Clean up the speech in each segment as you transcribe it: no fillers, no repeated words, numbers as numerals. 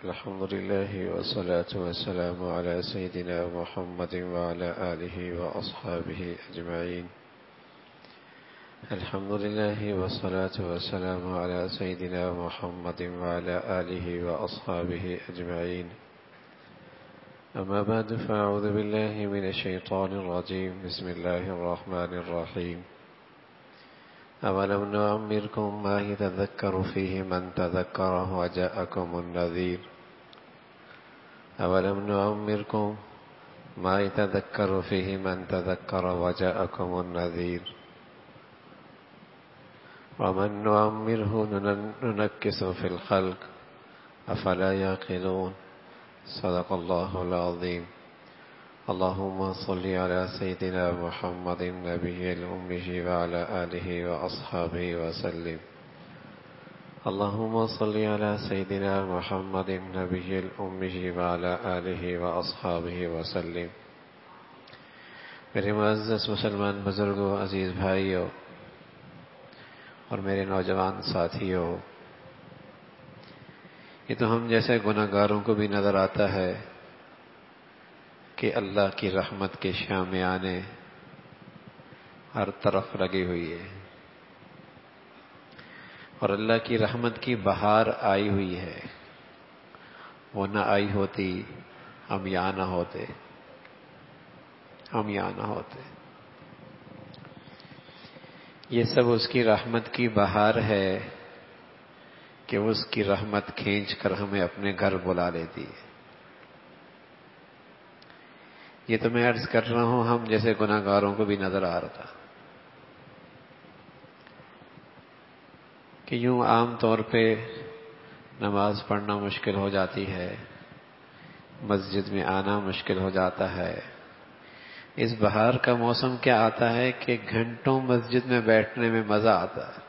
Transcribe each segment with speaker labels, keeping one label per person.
Speaker 1: الحمد لله والصلاة والسلام على سيدنا محمد وعلى آله وأصحابه أجمعين. الحمد لله والصلاة والسلام على سيدنا محمد وعلى آله وأصحابه أجمعين. أما بعد فأعوذ بالله من الشيطان الرجيم. بسم الله الرحمن الرحيم. أولم نعمركم ما يتذكر فيه من تذكر وجاءكم النذير. أولم نعمركم ما يتذكر فيه من تذكر وجاءكم النذير ومن نعمره ننكس في الخلق أفلا يعقلون. صدق الله العظيم. اللهم صل على سيدنا محمد النبي الأمي وعلى آله وأصحابه وسلم. اللهم صل على سيدنا محمد النبي الأمي وعلى آله وأصحابه وسلم. میرے معزز مسلمان بزرگوں، عزیز بھائیوں اور میرے نوجوان ساتھیوں، یہ تو ہم جیسے گناہگاروں کو بھی نظر آتا ہے کہ اللہ کی رحمت کے شامیانے ہر طرف لگی ہوئی ہے اور اللہ کی رحمت کی بہار آئی ہوئی ہے. وہ نہ آئی ہوتی ہم یہاں نہ ہوتے. یہ سب اس کی رحمت کی بہار ہے کہ اس کی رحمت کھینچ کر ہمیں اپنے گھر بلا لیتی ہے. یہ تو میں عرض کر رہا ہوں ہم جیسے گناہگاروں کو بھی نظر آ رہا تھا کہ یوں عام طور پہ نماز پڑھنا مشکل ہو جاتی ہے، مسجد میں آنا مشکل ہو جاتا ہے. اس بہار کا موسم کیا آتا ہے کہ گھنٹوں مسجد میں بیٹھنے میں مزہ آتا ہے.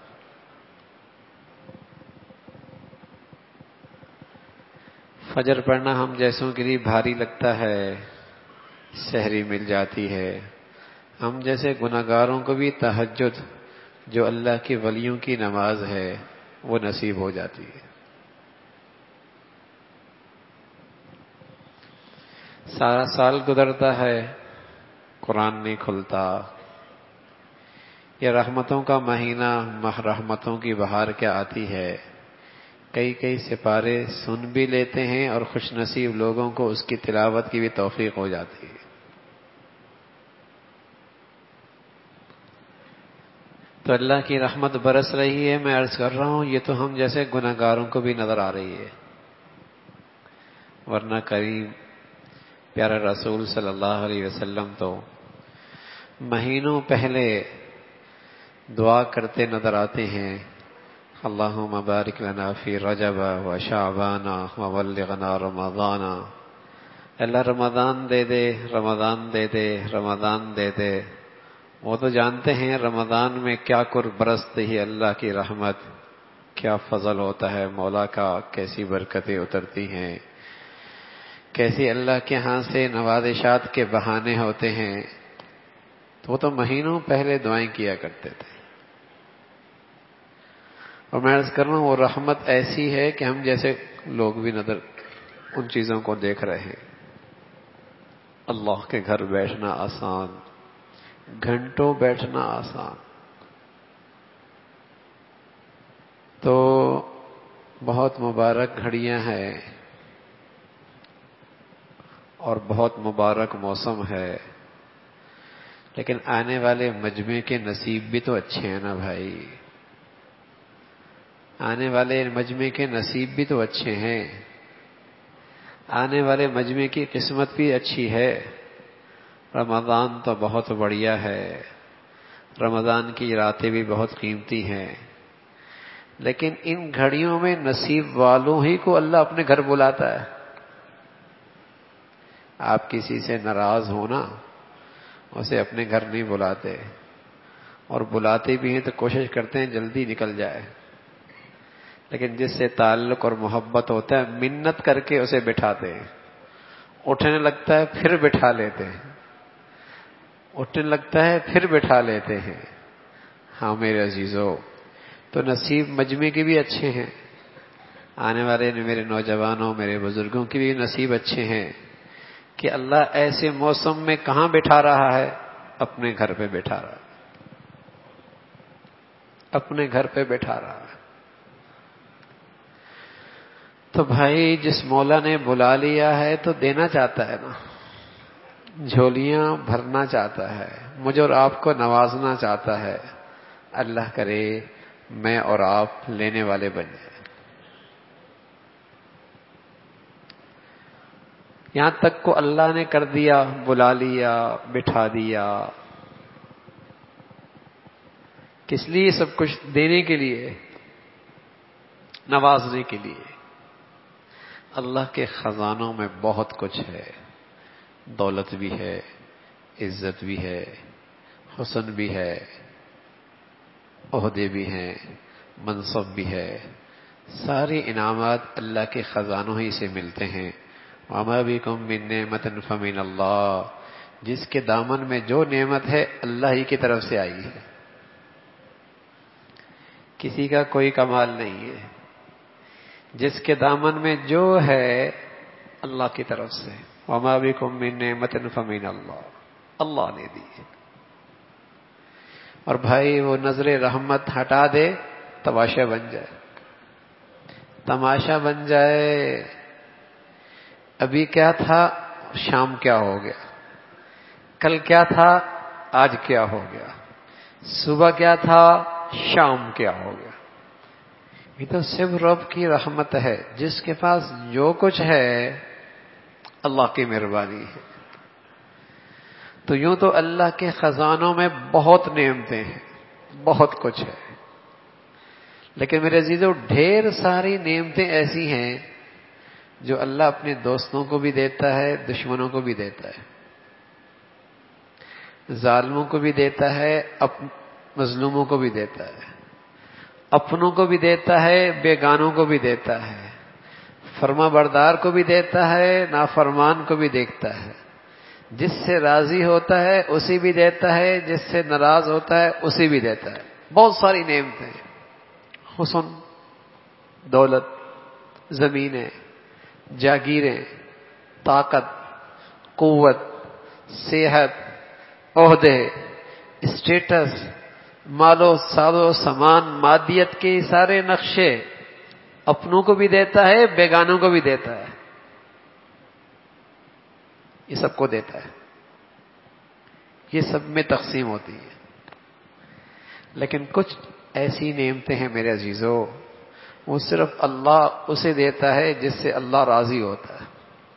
Speaker 1: فجر پڑھنا ہم جیسوں کے لیے بھاری لگتا ہے، سحری مل جاتی ہے. ہم جیسے گناہگاروں کو بھی تہجد جو اللہ کے ولیوں کی نماز ہے وہ نصیب ہو جاتی ہے. سارا سال گزرتا ہے، قرآن نہیں کھلتا. یہ رحمتوں کا مہینہ، رحمتوں کی بہار کیا آتی ہے. کئی سپارے سن بھی لیتے ہیں اور خوش نصیب لوگوں کو اس کی تلاوت کی بھی توفیق ہو جاتی ہے. تو اللہ کی رحمت برس رہی ہے. میں عرض کر رہا ہوں یہ تو ہم جیسے گناہگاروں کو بھی نظر آ رہی ہے، ورنہ کریم پیارا رسول صلی اللہ علیہ وسلم تو مہینوں پہلے دعا کرتے نظر آتے ہیں، اللہم بارک لنا فی رجب و شعبان و بلغنا رمضان. اللہ رمضان دے دے، رمضان دے دے، رمضان دے دے. وہ تو جانتے ہیں رمضان میں کیا برستی ہے اللہ کی رحمت، کیا فضل ہوتا ہے مولا کا، کیسی برکتیں اترتی ہیں، کیسی اللہ کے ہاں سے نوازشات کے بہانے ہوتے ہیں. تو وہ تو مہینوں پہلے دعائیں کیا کرتے تھے. اور میں عرض کر رہا ہوں وہ رحمت ایسی ہے کہ ہم جیسے لوگ بھی نظر ان چیزوں کو دیکھ رہے ہیں. اللہ کے گھر بیٹھنا آسان، گھنٹوں بیٹھنا آسان. تو بہت مبارک گھڑیاں ہیں اور بہت مبارک موسم ہے، لیکن آنے والے مجمع کے نصیب بھی تو اچھے ہیں نا بھائی. آنے والے مجمع کے نصیب بھی تو اچھے ہیں، آنے والے مجمع کی قسمت بھی اچھی ہے. رمضان تو بہت بڑھیا ہے، رمضان کی راتیں بھی بہت قیمتی ہیں، لیکن ان گھڑیوں میں نصیب والوں ہی کو اللہ اپنے گھر بلاتا ہے. آپ کسی سے ناراض ہونا اسے اپنے گھر نہیں بلاتے، اور بلاتے بھی ہیں تو کوشش کرتے ہیں جلدی نکل جائے. لیکن جس سے تعلق اور محبت ہوتا ہے منت کر کے اسے بٹھاتے ہیں. اٹھنے لگتا ہے پھر بٹھا لیتے ہیں، اٹھنے لگتا ہے پھر بٹھا لیتے ہیں. ہاں میرے عزیزو، تو نصیب مجمع کے بھی اچھے ہیں آنے والے میرے نوجوانوں، میرے بزرگوں کی بھی نصیب اچھے ہیں کہ اللہ ایسے موسم میں کہاں بٹھا رہا ہے؟ اپنے گھر پہ بٹھا رہا ہے، اپنے گھر پہ بٹھا رہا ہے۔ تو بھائی جس مولا نے بلا لیا ہے تو دینا چاہتا ہے نا، جھولیاں بھرنا چاہتا ہے، مجھے اور آپ کو نوازنا چاہتا ہے۔ اللہ کرے میں اور آپ لینے والے بن جائیں۔ یہاں تک کو اللہ نے کر دیا، بلا لیا، بٹھا دیا، کس لیے؟ سب کچھ دینے کے لیے، نوازنے کے لیے۔ اللہ کے خزانوں میں بہت کچھ ہے، دولت بھی ہے، عزت بھی ہے، حسن بھی ہے، عہدے بھی ہیں، منصب بھی ہے، سارے انعامات اللہ کے خزانوں ہی سے ملتے ہیں۔ وَمَا بِكُم مِّن نِّعْمَةٍ فَمِنَ اللَّهِ، جس کے دامن میں جو نعمت ہے اللہ ہی کی طرف سے آئی ہے، کسی کا کوئی کمال نہیں ہے۔ جس کے دامن میں جو ہے اللہ کی طرف سے۔ وَمَا بِكُم مِّن نِّعْمَةٍ فَمِنَ اللَّهِ، اللہ نے دی۔ اور بھائی وہ نظر رحمت ہٹا دے، تماشا بن جائے، تماشا بن جائے۔ ابھی کیا تھا، شام کیا ہو گیا، کل کیا تھا، آج کیا ہو گیا، صبح کیا تھا، شام کیا ہو گیا۔ یہ تو صرف رب کی رحمت ہے، جس کے پاس جو کچھ ہے اللہ کی مہربانی ہے۔ تو یوں تو اللہ کے خزانوں میں بہت نعمتیں ہیں، بہت کچھ ہے، لیکن میرے عزیزو ڈھیر ساری نعمتیں ایسی ہیں جو اللہ اپنے دوستوں کو بھی دیتا ہے، دشمنوں کو بھی دیتا ہے، ظالموں کو بھی دیتا ہے، مظلوموں کو بھی دیتا ہے، اپنوں کو بھی دیتا ہے، بیگانوں کو بھی دیتا ہے، فرما بردار کو بھی دیتا ہے، نافرمان کو بھی دیکھتا ہے، جس سے راضی ہوتا ہے اسی بھی دیتا ہے، جس سے ناراض ہوتا ہے اسی بھی دیتا ہے۔ بہت ساری نعمتیں، حسن، دولت، زمینیں، جاگیریں، طاقت، قوت، صحت، عہدے، اسٹیٹس، مال و ساد و سامان، مادیت کے سارے نقشے، اپنوں کو بھی دیتا ہے، بیگانوں کو بھی دیتا ہے، یہ سب کو دیتا ہے، یہ سب میں تقسیم ہوتی ہے۔ لیکن کچھ ایسی نعمتیں ہیں میرے عزیزو، وہ صرف اللہ اسے دیتا ہے جس سے اللہ راضی ہوتا ہے۔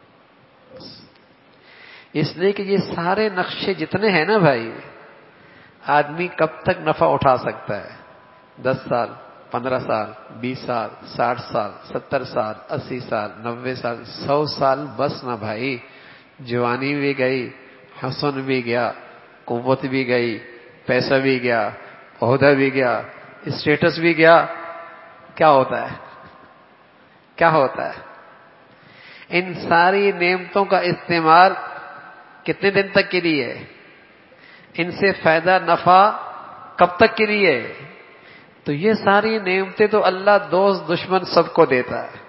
Speaker 1: اس لیے کہ یہ سارے نقشے جتنے ہیں نا بھائی، آدمی کب تک نفع اٹھا سکتا ہے؟ 10 سال، 15 سال، 20 سال، 60 سال، 70 سال، 80 سال، 90 سال، 100 سال، بس نہ بھائی۔ جوانی بھی گئی، حسن بھی گیا، قوت بھی گئی، پیسہ بھی گیا، عہدہ بھی گیا، اسٹیٹس بھی گیا، کیا ہوتا ہے؟ کیا ہوتا ہے؟ ان ساری نعمتوں کا استعمال کتنے دن تک کے لیے؟ ان سے فائدہ نفع کب تک کے لیے؟ تو یہ ساری نعمتیں تو اللہ دوست دشمن سب کو دیتا ہے،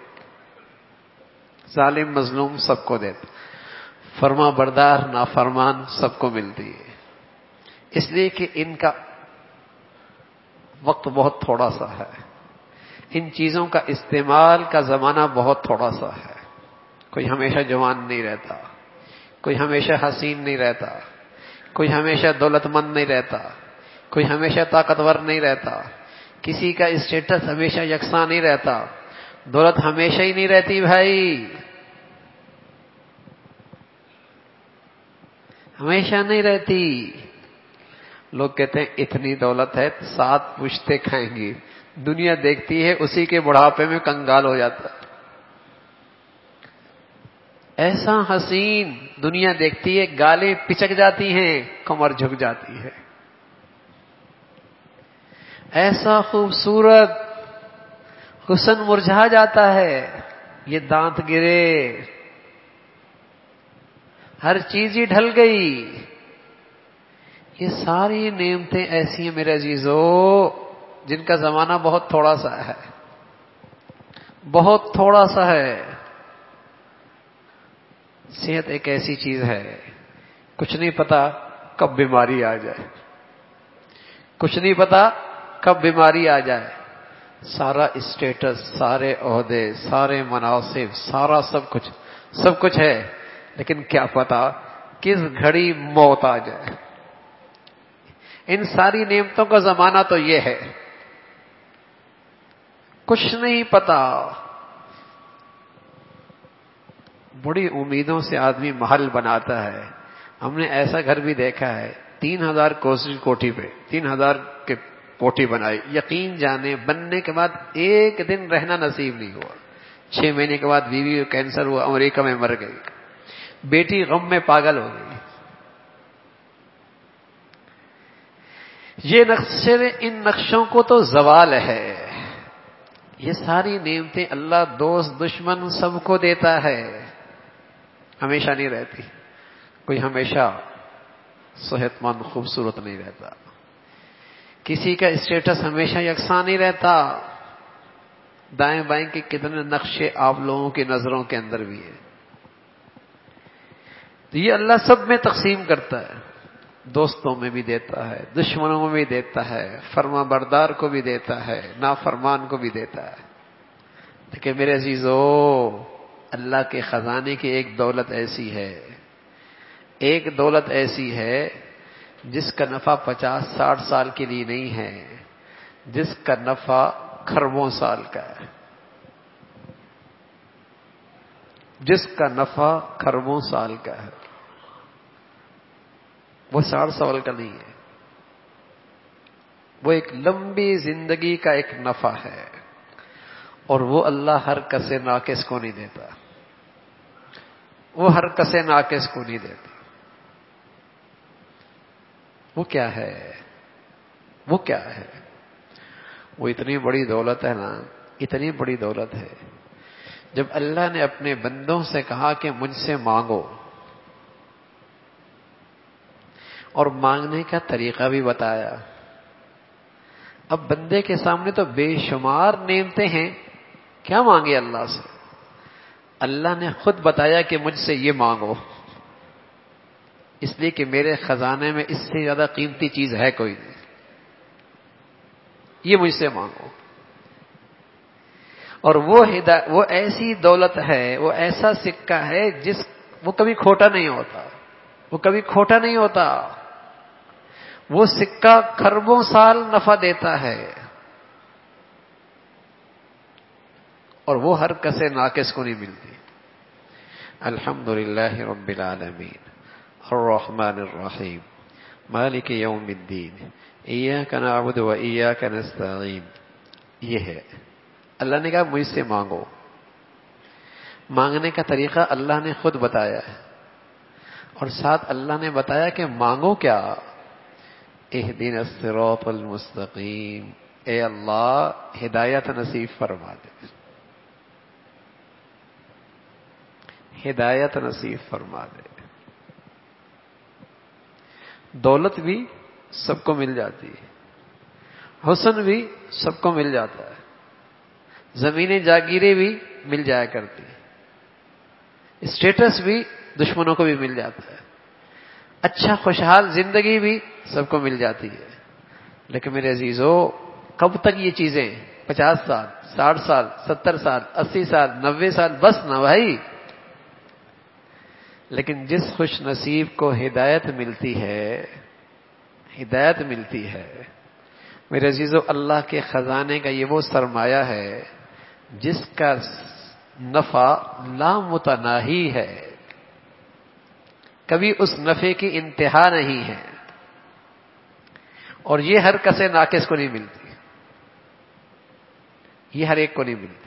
Speaker 1: ظالم مظلوم سب کو دیتا ہے، فرما بردار نافرمان سب کو ملتی ہے، اس لیے کہ ان کا وقت بہت تھوڑا سا ہے، ان چیزوں کا استعمال کا زمانہ بہت تھوڑا سا ہے۔ کوئی ہمیشہ جوان نہیں رہتا، کوئی ہمیشہ حسین نہیں رہتا، کوئی ہمیشہ دولت مند نہیں رہتا، کوئی ہمیشہ طاقتور نہیں رہتا، کسی کا اسٹیٹس ہمیشہ یکساں نہیں رہتا، دولت ہمیشہ ہی نہیں رہتی بھائی، ہمیشہ نہیں رہتی۔ لوگ کہتے ہیں اتنی دولت ہے 7 پشتے کھائیں گی، دنیا دیکھتی ہے اسی کے بڑھاپے میں کنگال ہو جاتا ہے۔ ایسا حسین دنیا دیکھتی ہے، گالیں پچک جاتی ہیں، کمر جھک جاتی ہے، ایسا خوبصورت حسن مرجھا جاتا ہے، یہ دانت گرے، ہر چیز ہی ڈھل گئی۔ یہ ساری نعمتیں ایسی ہیں میرے عزیزو جن کا زمانہ بہت تھوڑا سا ہے، بہت تھوڑا سا ہے. صحت ایک ایسی چیز ہے، کچھ نہیں پتا کب بیماری آ جائے، کچھ نہیں پتا کب بیماری آ جائے. سارا اسٹیٹس، سارے عہدے، سارے مناصب، سارا سب کچھ ہے، لیکن کیا پتا کس گھڑی موت آ جائے. ان ساری نعمتوں کا زمانہ تو یہ ہے، کچھ نہیں پتا. بڑی امیدوں سے آدمی محل بناتا ہے. ہم نے ایسا گھر بھی دیکھا ہے 3,000 کوٹھی پہ 3,000 کے کوٹھی بنائی. یقین جانے بننے کے بعد ایک دن رہنا نصیب نہیں ہوا. 6 مہینے کے بعد بیوی کو کینسر ہوا، امریکہ میں مر گئی. بیٹی غم میں پاگل ہو گئی. یہ نقشے، ان نقشوں کو تو زوال ہے. یہ ساری نعمتیں اللہ دوست دشمن سب کو دیتا ہے، ہمیشہ نہیں رہتی. کوئی ہمیشہ صحت مند خوبصورت نہیں رہتا، کسی کا اسٹیٹس ہمیشہ یکساں نہیں رہتا. دائیں بائیں کے کتنے نقشے آپ لوگوں کی نظروں کے اندر بھی ہیں. تو یہ اللہ سب میں تقسیم کرتا ہے، دوستوں میں بھی دیتا ہے، دشمنوں میں بھی دیتا ہے، فرما بردار کو بھی دیتا ہے، نافرمان کو بھی دیتا ہے. لیکن میرے عزیزو، اللہ کے خزانے کی ایک دولت ایسی ہے، ایک دولت ایسی ہے جس کا نفع 50-60 سال کے لیے نہیں ہے، جس کا نفع کھربوں سال کا ہے، جس کا نفع کھربوں سال کا ہے. وہ 60 سال کا نہیں ہے، وہ ایک لمبی زندگی کا ایک نفع ہے. اور وہ اللہ ہر کسے ناقص کو نہیں دیتا، وہ ہر کسے ناقص کو نہیں دیتا. وہ کیا ہے؟ وہ کیا ہے؟ وہ اتنی بڑی دولت ہے نا، اتنی بڑی دولت ہے. جب اللہ نے اپنے بندوں سے کہا کہ مجھ سے مانگو، اور مانگنے کا طریقہ بھی بتایا. اب بندے کے سامنے تو بے شمار نعمتیں ہیں، کیا مانگے اللہ سے؟ اللہ نے خود بتایا کہ مجھ سے یہ مانگو، اس لیے کہ میرے خزانے میں اس سے زیادہ قیمتی چیز ہے کوئی نہیں. یہ مجھ سے مانگو. اور وہ ایسی دولت ہے، وہ ایسا سکہ ہے وہ کبھی کھوٹا نہیں ہوتا، وہ کبھی کھوٹا نہیں ہوتا. وہ سکہ کھربوں سال نفع دیتا ہے، اور وہ ہر کسے ناقص کو نہیں ملتی. الحمدللہ رب العالمین الرحمن الرحیم مالک یوم الدین ایاک نعبد و ایاک نستعین. یہ ہے. اللہ نے کہا مجھ سے مانگو. مانگنے کا طریقہ اللہ نے خود بتایا ہے، اور ساتھ اللہ نے بتایا کہ مانگو کیا. اہدنا الصراط المستقیم، اے اللہ ہدایت نصیب فرما دے، ہدایت نصیب فرما دے. دولت بھی سب کو مل جاتی ہے، حسن بھی سب کو مل جاتا ہے، زمینیں جاگیریں بھی مل جایا کرتی ہیں، اسٹیٹس بھی دشمنوں کو بھی مل جاتا ہے، اچھا خوشحال زندگی بھی سب کو مل جاتی ہے. لیکن میرے عزیزو، کب تک یہ چیزیں؟ 50 سال، 60 سال، 70 سال، 80 سال، 90 سال، بس نہ بھائی. لیکن جس خوش نصیب کو ہدایت ملتی ہے، ہدایت ملتی ہے، میرے عزیزو، اللہ کے خزانے کا یہ وہ سرمایہ ہے جس کا نفع لامتناہی ہے، کبھی اس نفع کی انتہا نہیں ہے. اور یہ ہر کسے ناقص کو نہیں ملتی، یہ ہر ایک کو نہیں ملتی.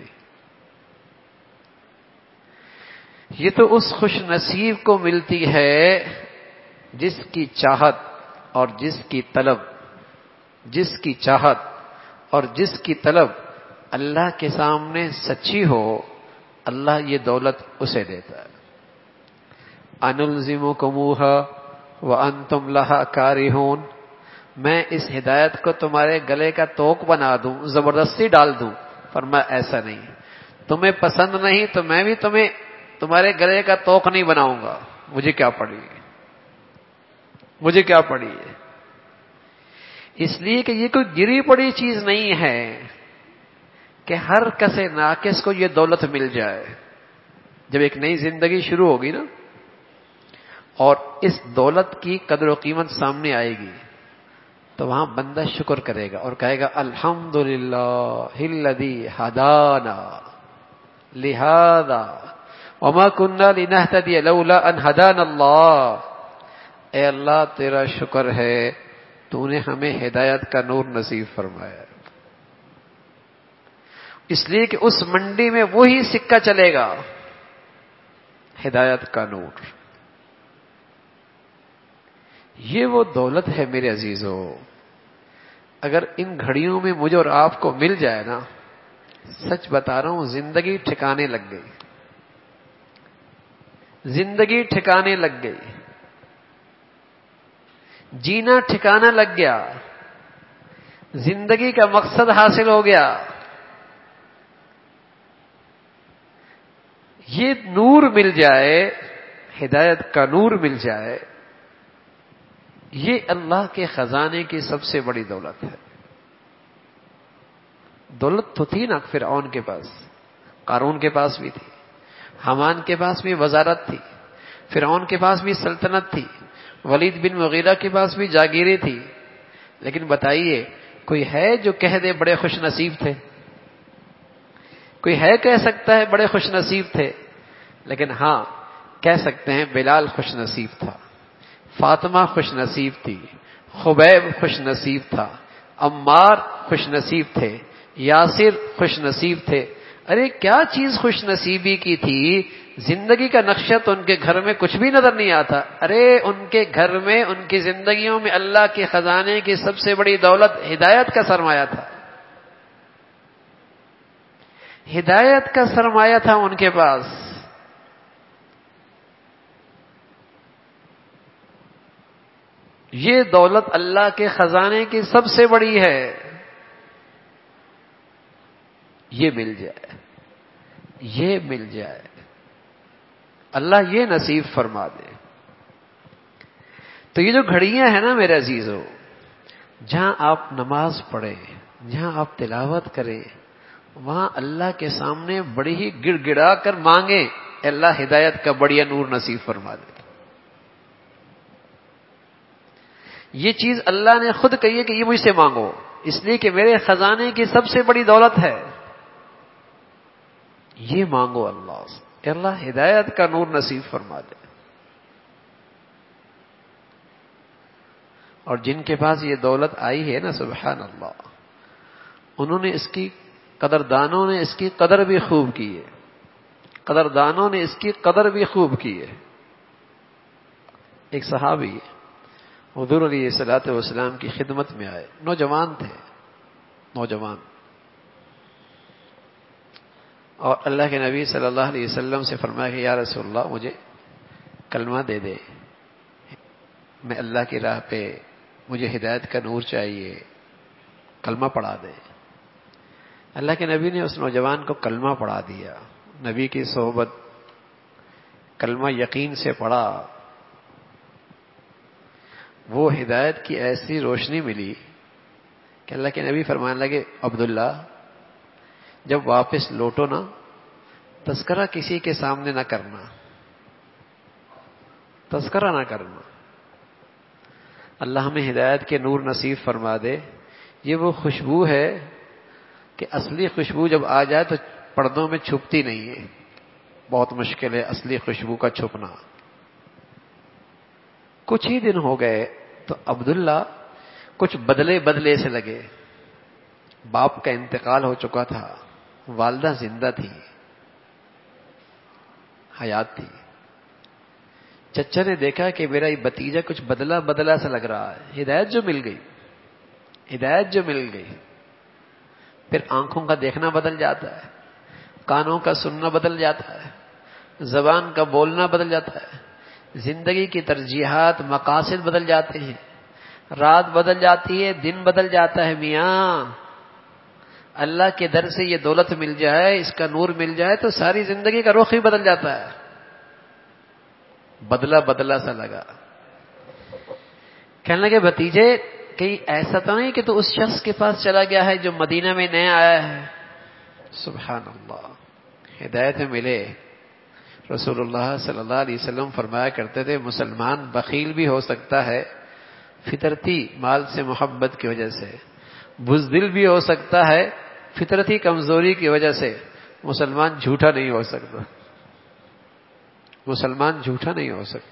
Speaker 1: یہ تو اس خوش نصیب کو ملتی ہے جس کی چاہت اور جس کی طلب، جس کی چاہت اور جس کی طلب اللہ کے سامنے سچی ہو، اللہ یہ دولت اسے دیتا ہے. انلزمکموها وانتم لها کارہون، میں اس ہدایت کو تمہارے گلے کا توق بنا دوں، زبردستی ڈال دوں. فرمایا ایسا نہیں، تمہیں پسند نہیں تو میں بھی تمہیں تمہارے گلے کا توق نہیں بناؤں گا. مجھے کیا پڑی ہے, مجھے کیا پڑی ہے. اس لیے کہ یہ کوئی گری پڑی چیز نہیں ہے کہ ہر کسے ناقص کو یہ دولت مل جائے. جب ایک نئی زندگی شروع ہوگی نا اور اس دولت کی قدر و قیمت سامنے آئے گی تو وہاں بندہ شکر کرے گا اور کہے گا الحمدللہ الذی ہدانا لہذا وما كنا لنهتدي لولا ان هدانا اللہ. اے اللہ تیرا شکر ہے تو نے ہمیں ہدایت کا نور نصیب فرمایا. اس لیے کہ اس منڈی میں وہی سکہ چلے گا, ہدایت کا نور. یہ وہ دولت ہے میرے عزیزو. اگر ان گھڑیوں میں مجھے اور آپ کو مل جائے نا, سچ بتا رہا ہوں زندگی ٹھکانے لگ گئی, زندگی ٹھکانے لگ گئی, جینا ٹھکانا لگ گیا, زندگی کا مقصد حاصل ہو گیا. یہ نور مل جائے, ہدایت کا نور مل جائے, یہ اللہ کے خزانے کی سب سے بڑی دولت ہے. دولت تو تھی نا فرعون کے پاس, قارون کے پاس بھی تھی, حامان کے پاس بھی وزارت تھی, فرعون کے پاس بھی سلطنت تھی, ولید بن مغیرہ کے پاس بھی جاگیریں تھی. لیکن بتائیے کوئی ہے جو کہہ دے بڑے خوش نصیب تھے؟ کوئی ہے کہہ سکتا ہے بڑے خوش نصیب تھے؟ لیکن ہاں کہہ سکتے ہیں بلال خوش نصیب تھا, فاطمہ خوش نصیب تھی, خبیب خوش نصیب تھا, عمار خوش نصیب تھے, یاسر خوش نصیب تھے. ارے کیا چیز خوش نصیبی کی تھی؟ زندگی کا نقشہ تو ان کے گھر میں کچھ بھی نظر نہیں آتا. ارے ان کے گھر میں, ان کی زندگیوں میں اللہ کے خزانے کی سب سے بڑی دولت ہدایت کا سرمایہ تھا. ہدایت کا سرمایہ تھا ان کے پاس. یہ دولت اللہ کے خزانے کی سب سے بڑی ہے. یہ مل جائے, یہ مل جائے, اللہ یہ نصیب فرما دے. تو یہ جو گھڑیاں ہیں نا میرے عزیزو, جہاں آپ نماز پڑھیں, جہاں آپ تلاوت کریں, وہاں اللہ کے سامنے بڑی ہی گڑ گڑا کر مانگیں, اللہ ہدایت کا بڑیا نور نصیب فرما دے. یہ چیز اللہ نے خود کہی ہے کہ یہ مجھ سے مانگو, اس لیے کہ میرے خزانے کی سب سے بڑی دولت ہے. یہ مانگو اللہ سے, اللہ ہدایت کا نور نصیب فرما دے. اور جن کے پاس یہ دولت آئی ہے نا, سبحان اللہ, انہوں نے اس کی قدردانوں نے اس کی قدر بھی خوب کی ہے, قدردانوں نے اس کی قدر بھی خوب کی ہے. ایک صحابی حضور علیہ الصلوۃ والسلام کی خدمت میں آئے, نوجوان تھے, نوجوان, اور اللہ کے نبی صلی اللہ علیہ وسلم سے فرمایا کہ یا رسول اللہ مجھے کلمہ دے دے, میں اللہ کی راہ پہ, مجھے ہدایت کا نور چاہیے, کلمہ پڑھا دے. اللہ کے نبی نے اس نوجوان کو کلمہ پڑھا دیا. نبی کی صحبت, کلمہ یقین سے پڑھا. وہ ہدایت کی ایسی روشنی ملی کہ اللہ کے نبی فرمانے لگے, عبداللہ جب واپس لوٹو نا, تذکرہ کسی کے سامنے نہ کرنا, تذکرہ نہ کرنا. اللہ ہمیں ہدایت کے نور نصیب فرما دے. یہ وہ خوشبو ہے کہ اصلی خوشبو جب آ جائے تو پردوں میں چھپتی نہیں ہے, بہت مشکل ہے اصلی خوشبو کا چھپنا. کچھ ہی دن ہو گئے تو عبداللہ کچھ بدلے بدلے سے لگے. باپ کا انتقال ہو چکا تھا, والدہ زندہ تھی, حیات تھی. چچا نے دیکھا کہ میرا یہ بتیجا کچھ بدلا بدلا سا لگ رہا ہے. ہدایت جو مل گئی, ہدایت جو مل گئی. پھر آنکھوں کا دیکھنا بدل جاتا ہے, کانوں کا سننا بدل جاتا ہے, زبان کا بولنا بدل جاتا ہے, زندگی کی ترجیحات مقاصد بدل جاتے ہیں, رات بدل جاتی ہے, دن بدل جاتا ہے. میاں اللہ کے در سے یہ دولت مل جائے، اس کا نور مل جائے تو ساری زندگی کا رخ ہی بدل جاتا ہے. بدلا بدلا سا لگا. کہنے لگے بھتیجے کہیں ایسا تو نہیں کہ تو اس شخص کے پاس چلا گیا ہے جو مدینہ میں نیا آیا ہے؟ سبحان اللہ. ہدایت ملے. رسول اللہ صلی اللہ علیہ وسلم فرمایا کرتے تھے مسلمان بخیل بھی ہو سکتا ہے فطرتی مال سے محبت کی وجہ سے، بزدل بھی ہو سکتا ہے فطرتی کمزوری کی وجہ سے، مسلمان جھوٹا نہیں ہو سکتا. مسلمان جھوٹا نہیں ہو سکتا.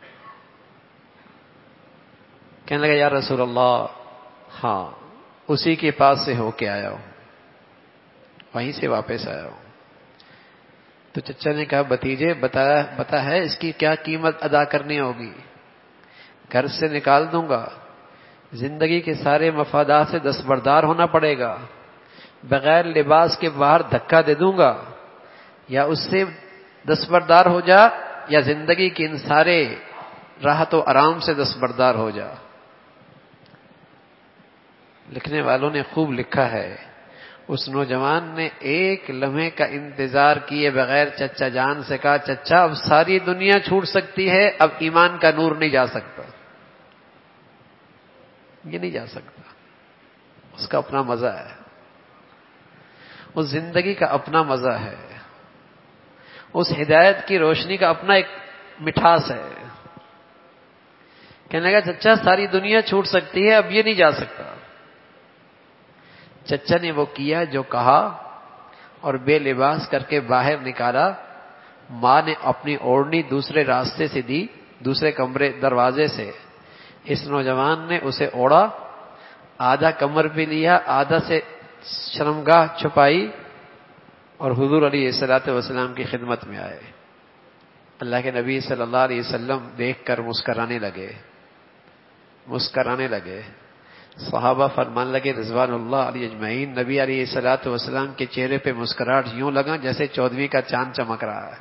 Speaker 1: کہنے لگا یا رسول اللہ ہاں اسی کے پاس سے ہو کے آیا ہوں، وہیں سے واپس آیا ہوں. تو چچا نے کہا بھتیجے بتا ہے اس کی کیا قیمت ادا کرنی ہوگی؟ گھر سے نکال دوں گا، زندگی کے سارے مفادات سے دستبردار ہونا پڑے گا، بغیر لباس کے باہر دھکا دے دوں گا، یا اس سے دستبردار ہو جا یا زندگی کے ان سارے راحت و آرام سے دستبردار ہو جا. لکھنے والوں نے خوب لکھا ہے اس نوجوان نے ایک لمحے کا انتظار کیے بغیر چچا جان سے کہا چچا اب ساری دنیا چھوٹ سکتی ہے، اب ایمان کا نور نہیں جا سکتا. یہ نہیں جا سکتا. اس کا اپنا مزہ ہے، اس زندگی کا اپنا مزہ ہے، اس ہدایت کی روشنی کا اپنا ایک مٹھاس ہے. کہنے لگا چچا ساری دنیا چھوٹ سکتی ہے، اب یہ نہیں جا سکتا. چچا نے وہ کیا جو کہا اور بے لباس کر کے باہر نکالا. ماں نے اپنی اوڑھنی دوسرے راستے سے دی، دوسرے کمرے دروازے سے. اس نوجوان نے اسے اوڑھا، آدھا کمر پہ لیا، آدھا سے شرمگاہ چھپائی اور حضور علیہ الصلوۃ والسلام کی خدمت میں آئے. اللہ کے نبی صلی اللہ علیہ وسلم دیکھ کر مسکرانے لگے. صحابہ فرمان لگے رضوان اللہ علیہ اجمعین نبی علیہ الصلوۃ والسلام کے چہرے پہ مسکراہٹ یوں لگا جیسے 14ویں کا چاند چمک رہا ہے.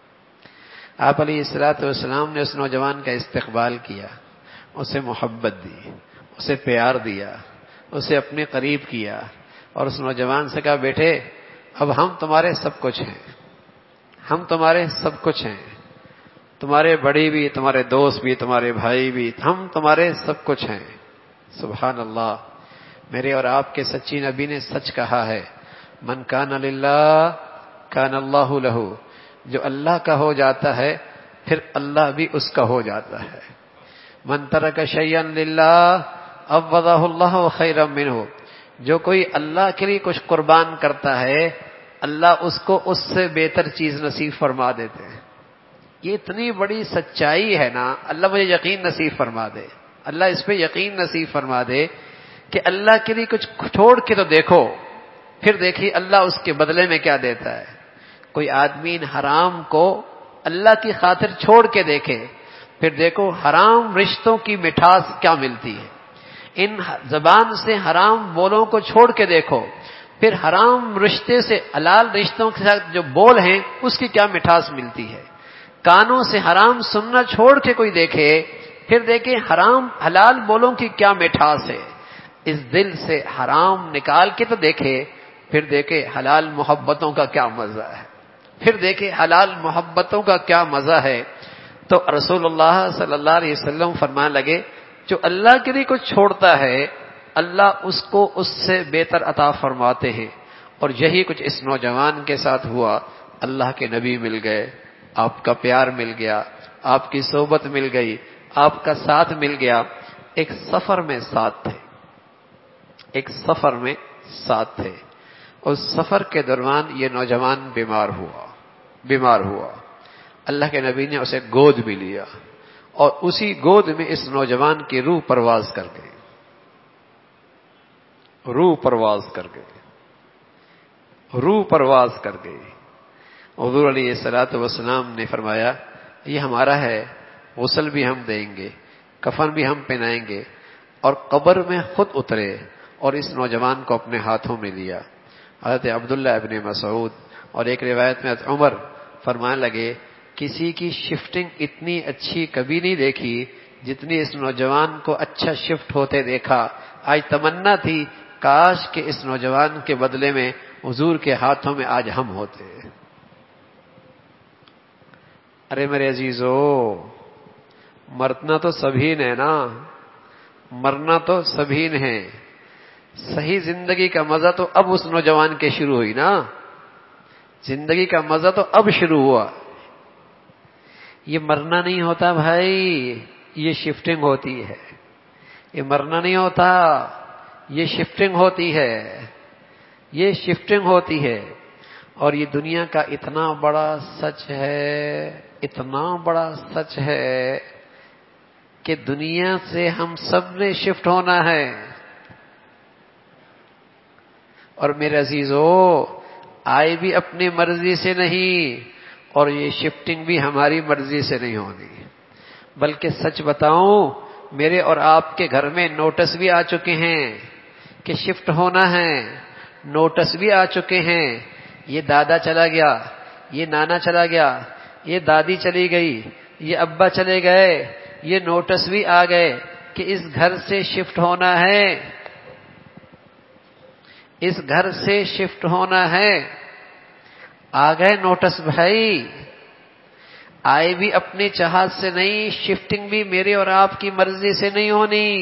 Speaker 1: آپ علیہ الصلوۃ والسلام نے اس نوجوان کا استقبال کیا، اسے محبت دی، اسے پیار دیا، اسے اپنے قریب کیا اور اس نوجوان سے کہا بیٹے اب ہم تمہارے سب کچھ ہیں، ہم تمہارے سب کچھ ہیں، تمہارے بڑی بھی، تمہارے دوست بھی، تمہارے بھائی بھی، ہم تمہارے سب کچھ ہیں. سبحان اللہ. میرے اور آپ کے سچی نبی نے سچ کہا ہے من کان للہ کان اللہ لہ. جو اللہ کا ہو جاتا ہے پھر اللہ بھی اس کا ہو جاتا ہے. من ترک شیئا للہ عوضہ اللہ خیرا منہ. جو کوئی اللہ کے لیے کچھ قربان کرتا ہے اللہ اس کو اس سے بہتر چیز نصیب فرما دیتے ہیں. یہ اتنی بڑی سچائی ہے نا. اللہ مجھے یقین نصیب فرما دے، اللہ اس پہ یقین نصیب فرما دے کہ اللہ کے لیے کچھ چھوڑ کے تو دیکھو، پھر دیکھیے اللہ اس کے بدلے میں کیا دیتا ہے. کوئی آدمی ان حرام کو اللہ کی خاطر چھوڑ کے دیکھے، پھر دیکھو حرام رشتوں کی مٹھاس کیا ملتی ہے. ان زبان سے حرام بولوں کو چھوڑ کے دیکھو، پھر حرام رشتے سے حلال رشتوں کے ساتھ جو بول ہیں اس کی کیا مٹھاس ملتی ہے. کانوں سے حرام سننا چھوڑ کے کوئی دیکھے، پھر دیکھیں حرام حلال بولوں کی کیا مٹھاس ہے. اس دل سے حرام نکال کے تو دیکھے، پھر دیکھے حلال محبتوں کا کیا مزہ ہے، پھر دیکھے حلال محبتوں کا کیا مزہ ہے. تو رسول اللہ صلی اللہ علیہ وسلم فرمانے لگے جو اللہ کے لیے کچھ چھوڑتا ہے اللہ اس کو اس سے بہتر عطا فرماتے ہیں. اور یہی کچھ اس نوجوان کے ساتھ ہوا. اللہ کے نبی مل گئے، آپ کا پیار مل گیا، آپ کی صحبت مل گئی، آپ کا ساتھ مل گیا. ایک سفر میں ساتھ تھے. اس سفر کے دوران یہ نوجوان بیمار ہوا. اللہ کے نبی نے اسے گود بھی لیا اور اسی گود میں اس نوجوان کی روح پرواز کر گئی. حضور علیہ الصلوۃ والسلام نے فرمایا یہ ہمارا ہے، غسل بھی ہم دیں گے، کفن بھی ہم پہنائیں گے. اور قبر میں خود اترے اور اس نوجوان کو اپنے ہاتھوں میں لیا. حضرت عبداللہ ابن مسعود اور ایک روایت میں حضرت عمر فرمانے لگے کسی کی شفٹنگ اتنی اچھی کبھی نہیں دیکھی جتنی اس نوجوان کو اچھا شفٹ ہوتے دیکھا. آج تمنا تھی کاش کہ اس نوجوان کے بدلے میں حضور کے ہاتھوں میں آج ہم ہوتے. ارے میرے عزیزو، مرنا تو سبھی نے نا، مرنا تو سبھی نے ہے. صحیح زندگی کا مزہ تو اب اس نوجوان کے شروع ہوئی نا، زندگی کا مزہ تو اب شروع ہوا. یہ مرنا نہیں ہوتا بھائی، یہ شفٹنگ ہوتی ہے. یہ مرنا نہیں ہوتا، یہ شفٹنگ ہوتی ہے، یہ شفٹنگ ہوتی ہے. اور یہ دنیا کا اتنا بڑا سچ ہے، اتنا بڑا سچ ہے کہ دنیا سے ہم سب نے شفٹ ہونا ہے. اور میرے عزیزو، آئے بھی اپنی مرضی سے نہیں، اور یہ شفٹنگ بھی ہماری مرضی سے نہیں ہونی. بلکہ سچ بتاؤں، میرے اور آپ کے گھر میں نوٹس بھی آ چکے ہیں کہ شفٹ ہونا ہے. نوٹس بھی آ چکے ہیں، یہ دادا چلا گیا، یہ نانا چلا گیا، یہ دادی چلی گئی، یہ ابا چلے گئے. یہ نوٹس بھی آ گئے کہ اس گھر سے شفٹ ہونا ہے، اس گھر سے شفٹ ہونا ہے. آ گئے نوٹس بھائی. آئے بھی اپنی چاہت سے نہیں، شفٹنگ بھی میرے اور آپ کی مرضی سے نہیں ہونی.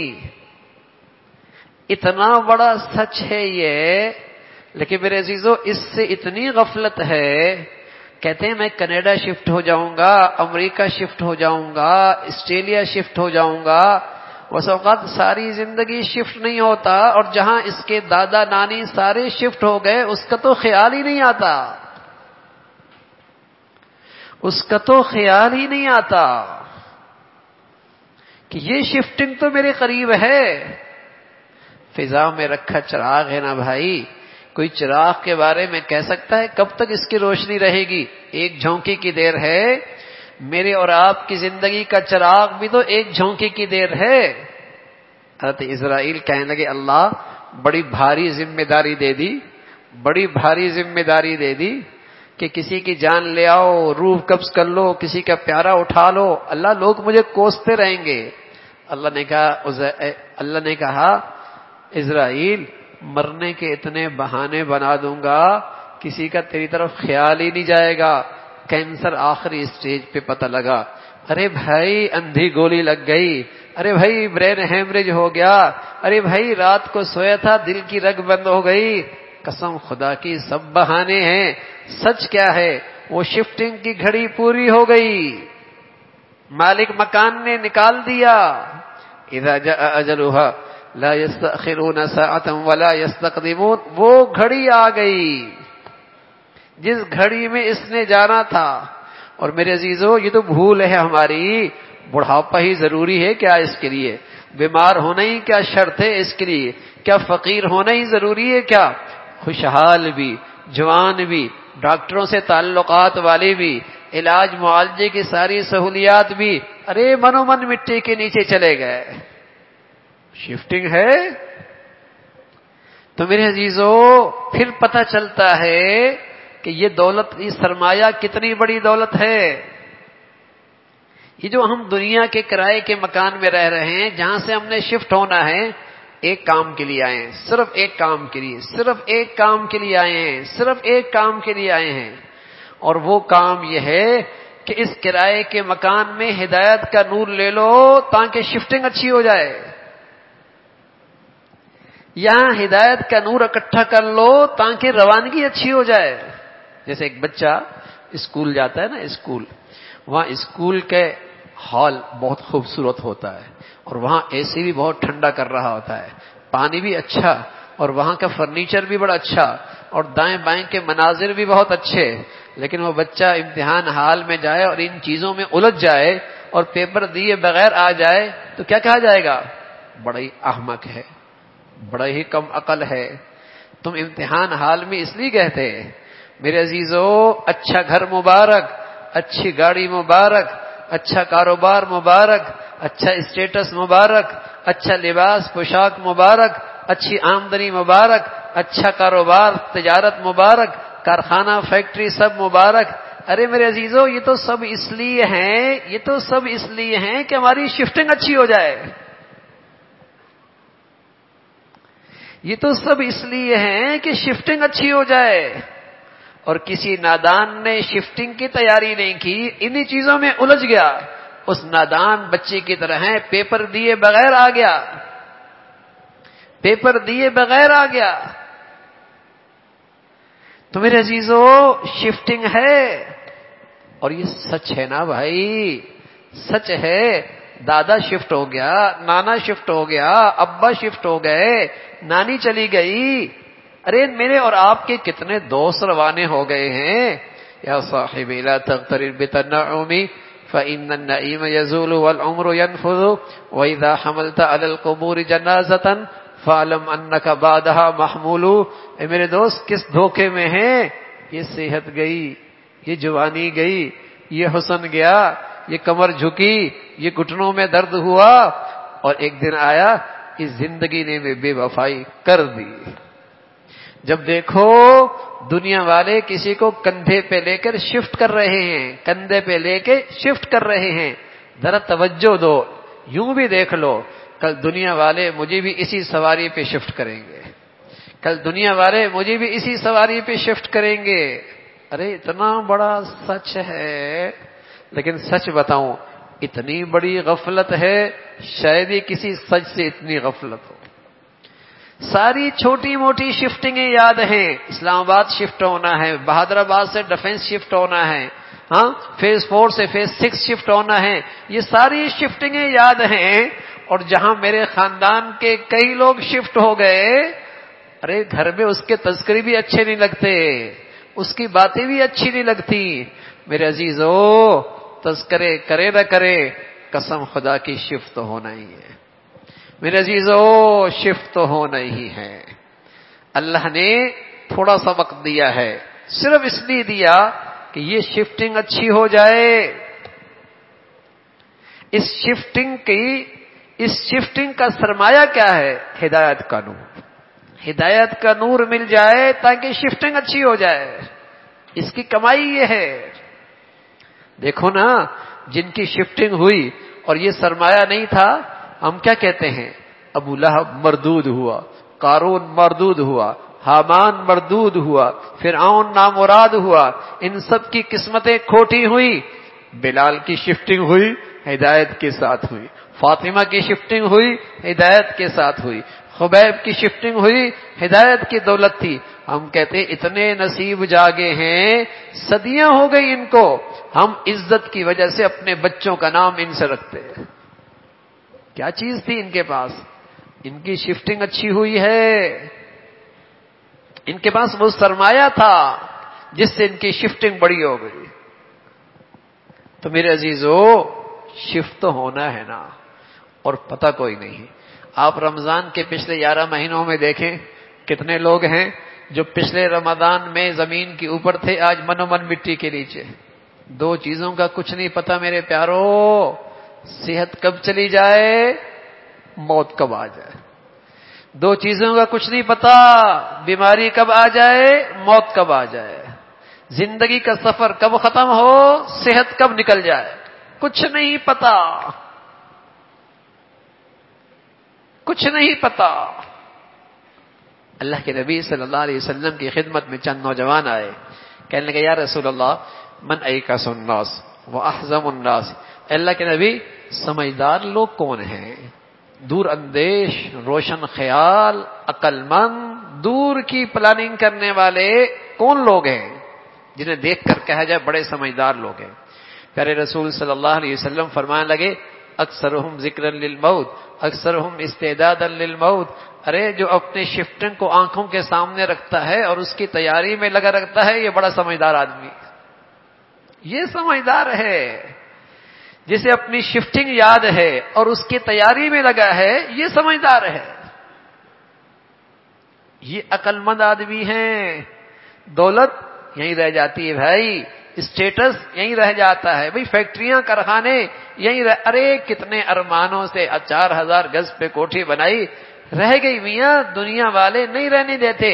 Speaker 1: اتنا بڑا سچ ہے یہ. لیکن میرے عزیزو، اس سے اتنی غفلت ہے. کہتے ہیں میں کینیڈا شفٹ ہو جاؤں گا، امریکہ شفٹ ہو جاؤں گا، آسٹریلیا شفٹ ہو جاؤں گا. بس اوقات ساری زندگی شفٹ نہیں ہوتا، اور جہاں اس کے دادا نانی سارے شفٹ ہو گئے اس کا تو خیال ہی نہیں آتا، اس کا تو خیال ہی نہیں آتا کہ یہ شفٹنگ تو میرے قریب ہے. فضا میں رکھا چراغ ہے نا بھائی. کوئی چراغ کے بارے میں کہہ سکتا ہے کب تک اس کی روشنی رہے گی؟ ایک جھونکی کی دیر ہے. میرے اور آپ کی زندگی کا چراغ بھی تو ایک جھونکی کی دیر ہے. حضرت اسرائیل کہنے لگے اللہ بڑی بھاری ذمہ داری دے دی، بڑی بھاری ذمہ داری دے دی کہ کسی کی جان لے آؤ، روح قبض کر لو، کسی کا پیارا اٹھا لو. اللہ لوگ مجھے کوستے رہیں گے. اللہ نے کہا اسرائیل مرنے کے اتنے بہانے بنا دوں گا کسی کا تیری طرف خیال ہی نہیں جائے گا. کینسر آخری سٹیج پہ پتہ لگا، ارے بھائی اندھی گولی لگ گئی، ارے بھائی برین ہیمریج ہو گیا، ارے بھائی رات کو سویا تھا دل کی رگ بند ہو گئی. قسم خدا کی سب بہانے ہیں. سچ کیا ہے؟ وہ شفٹنگ کی گھڑی پوری ہو گئی، مالک مکان نے نکال دیا. اذا جاء اجلها لا يستأخرون ساعة ولا يستقدمون. وہ گھڑی آ گئی جس گھڑی میں اس نے جانا تھا. اور میرے عزیزو، یہ تو بھول ہے ہماری. بڑھاپا ہی ضروری ہے کیا اس کے لیے؟ بیمار ہونا ہی کیا شرط ہے اس کے لیے؟ کیا فقیر ہونا ہی ضروری ہے کیا؟ خوشحال بھی، جوان بھی، ڈاکٹروں سے تعلقات والے بھی، علاج معالجے کی ساری سہولیات بھی، ارے منو من مٹی کے نیچے چلے گئے. شفٹنگ ہے. تو میرے عزیزو، پھر پتہ چلتا ہے کہ یہ دولت، یہ سرمایہ کتنی بڑی دولت ہے. یہ جو ہم دنیا کے کرائے کے مکان میں رہ رہے ہیں، جہاں سے ہم نے شفٹ ہونا ہے، ایک کام کے لیے آئے ہیں، صرف ایک کام کے لیے، صرف ایک کام کے لیے آئے ہیں، صرف ایک کام کے لیے آئے ہیں. اور وہ کام یہ ہے کہ اس کرائے کے مکان میں ہدایت کا نور لے لو تاکہ شفٹنگ اچھی ہو جائے. یہاں ہدایت کا نور اکٹھا کر لو تاکہ روانگی اچھی ہو جائے. جیسے ایک بچہ اسکول جاتا ہے نا، اسکول، وہاں اسکول کے ہال بہت خوبصورت ہوتا ہے، اور وہاں اے سی بھی بہت ٹھنڈا کر رہا ہوتا ہے، پانی بھی اچھا، اور وہاں کا فرنیچر بھی بڑا اچھا، اور دائیں بائیں کے مناظر بھی بہت اچھے. لیکن وہ بچہ امتحان ہال میں جائے اور ان چیزوں میں الجھ جائے اور پیپر دیے بغیر آ جائے تو کیا کہا جائے گا؟ بڑا ہی احمق ہے، بڑا ہی کم عقل ہے. تم امتحان حال میں اس لیے کہتے میرے عزیزو، اچھا گھر مبارک، اچھی گاڑی مبارک، اچھا کاروبار مبارک، اچھا اسٹیٹس مبارک، اچھا لباس پوشاک مبارک، اچھی آمدنی مبارک، اچھا کاروبار تجارت مبارک، کارخانہ فیکٹری سب مبارک. ارے میرے عزیزو، یہ تو سب اس لیے ہیں، یہ تو سب اس لیے ہیں کہ ہماری شفٹنگ اچھی ہو جائے. یہ تو سب اس لیے ہیں کہ شفٹنگ اچھی ہو جائے، اور کسی نادان نے شفٹنگ کی تیاری نہیں کی، انہی چیزوں میں الجھ گیا، اس نادان بچے کی طرح ہے، پیپر دیے بغیر آ گیا، پیپر دیے بغیر آ گیا۔ تو میرے عزیزو شفٹنگ ہے، اور یہ سچ ہے نا بھائی، سچ ہے۔ دادا شفٹ ہو گیا، نانا شفٹ ہو گیا، ابا شفٹ ہو گئے، نانی چلی گئی، ارے میرے اور آپ کے کتنے دوست روانے ہو گئے ہیں۔ یا صاحبی لا تغترر بتنعم فإن النعيم يزول والعمر ينفذ وإذا حملت على القبور جنازة فاعلم أنك بعدها محمول۔ اے میرے دوست کس دھوکے میں ہیں، یہ صحت گئی، یہ جوانی گئی، یہ حسن گیا، یہ کمر جھکی، یہ گھٹنوں میں درد ہوا، اور ایک دن آیا اس زندگی نے بے وفائی کر دی۔ جب دیکھو دنیا والے کسی کو کندھے پہ لے کر شفٹ کر رہے ہیں، کندھے پہ لے کے شفٹ کر رہے ہیں، ذرا توجہ دو، یوں بھی دیکھ لو کل دنیا والے مجھے بھی اسی سواری پہ شفٹ کریں گے، کل دنیا والے مجھے بھی اسی سواری پہ شفٹ کریں گے۔ ارے اتنا بڑا سچ ہے، لیکن سچ بتاؤں اتنی بڑی غفلت ہے، شاید ہی کسی سچ سے اتنی غفلت ہو۔ ساری چھوٹی موٹی شفٹنگیں یاد ہیں، اسلام آباد شفٹ ہونا ہے، بہادر آباد سے ڈیفنس شفٹ ہونا ہے، ہاں فیز 4 سے فیز 6 شفٹ ہونا ہے، یہ ساری شفٹنگیں یاد ہیں۔ اور جہاں میرے خاندان کے کئی لوگ شفٹ ہو گئے، ارے گھر میں اس کے تذکرے بھی اچھے نہیں لگتے، اس کی باتیں بھی اچھی نہیں لگتی۔ میرے عزیزو تذکرے کرے نہ کرے، قسم خدا کی شفٹ تو ہونا ہی ہے، میرے عزیزو شفٹ تو ہونا ہی ہے۔ اللہ نے تھوڑا سا وقت دیا ہے، صرف اس لیے دیا کہ یہ شفٹنگ اچھی ہو جائے۔ اس شفٹنگ کا سرمایہ کیا ہے؟ ہدایت کا نور، ہدایت کا نور مل جائے تاکہ شفٹنگ اچھی ہو جائے، اس کی کمائی یہ ہے۔ دیکھو نا جن کی شفٹنگ ہوئی اور یہ سرمایہ نہیں تھا، ہم کیا کہتے ہیں؟ ابو لہب مردود ہوا، قارون مردود ہوا، حامان مردود ہوا، فرعون نامراد ہوا، ان سب کی قسمتیں کھوٹی ہوئی۔ بلال کی شفٹنگ ہوئی، ہدایت کے ساتھ ہوئی، فاطمہ کی شفٹنگ ہوئی، ہدایت کے ساتھ ہوئی، خبیب کی شفٹنگ ہوئی، ہدایت کی دولت تھی۔ ہم کہتے ہیں اتنے نصیب جاگے ہیں، صدیاں ہو گئی ان کو، ہم عزت کی وجہ سے اپنے بچوں کا نام ان سے رکھتے ہیں۔ کیا چیز تھی ان کے پاس؟ ان کی شفٹنگ اچھی ہوئی ہے، ان کے پاس وہ سرمایہ تھا جس سے ان کی شفٹنگ بڑی ہو گئی۔ تو میرے عزیزو شفٹ تو ہونا ہے نا، اور پتہ کوئی نہیں۔ آپ رمضان کے پچھلے 11 مہینوں میں دیکھیں کتنے لوگ ہیں جو پچھلے رمضان میں زمین کے اوپر تھے، آج من و من مٹی کے نیچے۔ دو چیزوں کا کچھ نہیں پتا میرے پیارو، صحت کب چلی جائے، موت کب آ جائے۔ دو چیزوں کا کچھ نہیں پتا، بیماری کب آ جائے، موت کب آ جائے، زندگی کا سفر کب ختم ہو، صحت کب نکل جائے، کچھ نہیں پتا، کچھ نہیں پتا۔ اللہ کے نبی صلی اللہ علیہ وسلم کی خدمت میں چند نوجوان آئے، کہنے لگے یا رسول اللہ من ایکس الناس واحزم الناس، اللہ کے نبی سمجھدار لوگ کون ہیں، دور اندیش، روشن خیال، عقل مند، دور کی پلاننگ کرنے والے کون لوگ ہیں جنہیں دیکھ کر کہا جائے بڑے سمجھدار لوگ ہیں؟ پیارے رسول صلی اللہ علیہ وسلم فرمانے لگے اکثرہم ذکرا للموت اکثرہم استعدادا للموت، ارے جو اپنے شفٹنگ کو آنکھوں کے سامنے رکھتا ہے اور اس کی تیاری میں لگا رکھتا ہے، یہ بڑا سمجھدار آدمی، یہ سمجھدار ہے۔ جسے اپنی شفٹنگ یاد ہے اور اس کی تیاری میں لگا ہے، یہ سمجھدار ہے، یہ عقل مند آدمی ہیں۔ دولت یہیں رہ جاتی ہے بھائی، اسٹیٹس یہیں رہ جاتا ہے بھائی، فیکٹریاں کارخانے یہیں ارے کتنے ارمانوں سے 4000 گز پہ کوٹھی بنائی، رہ گئی میاں، دنیا والے نہیں رہنے دیتے۔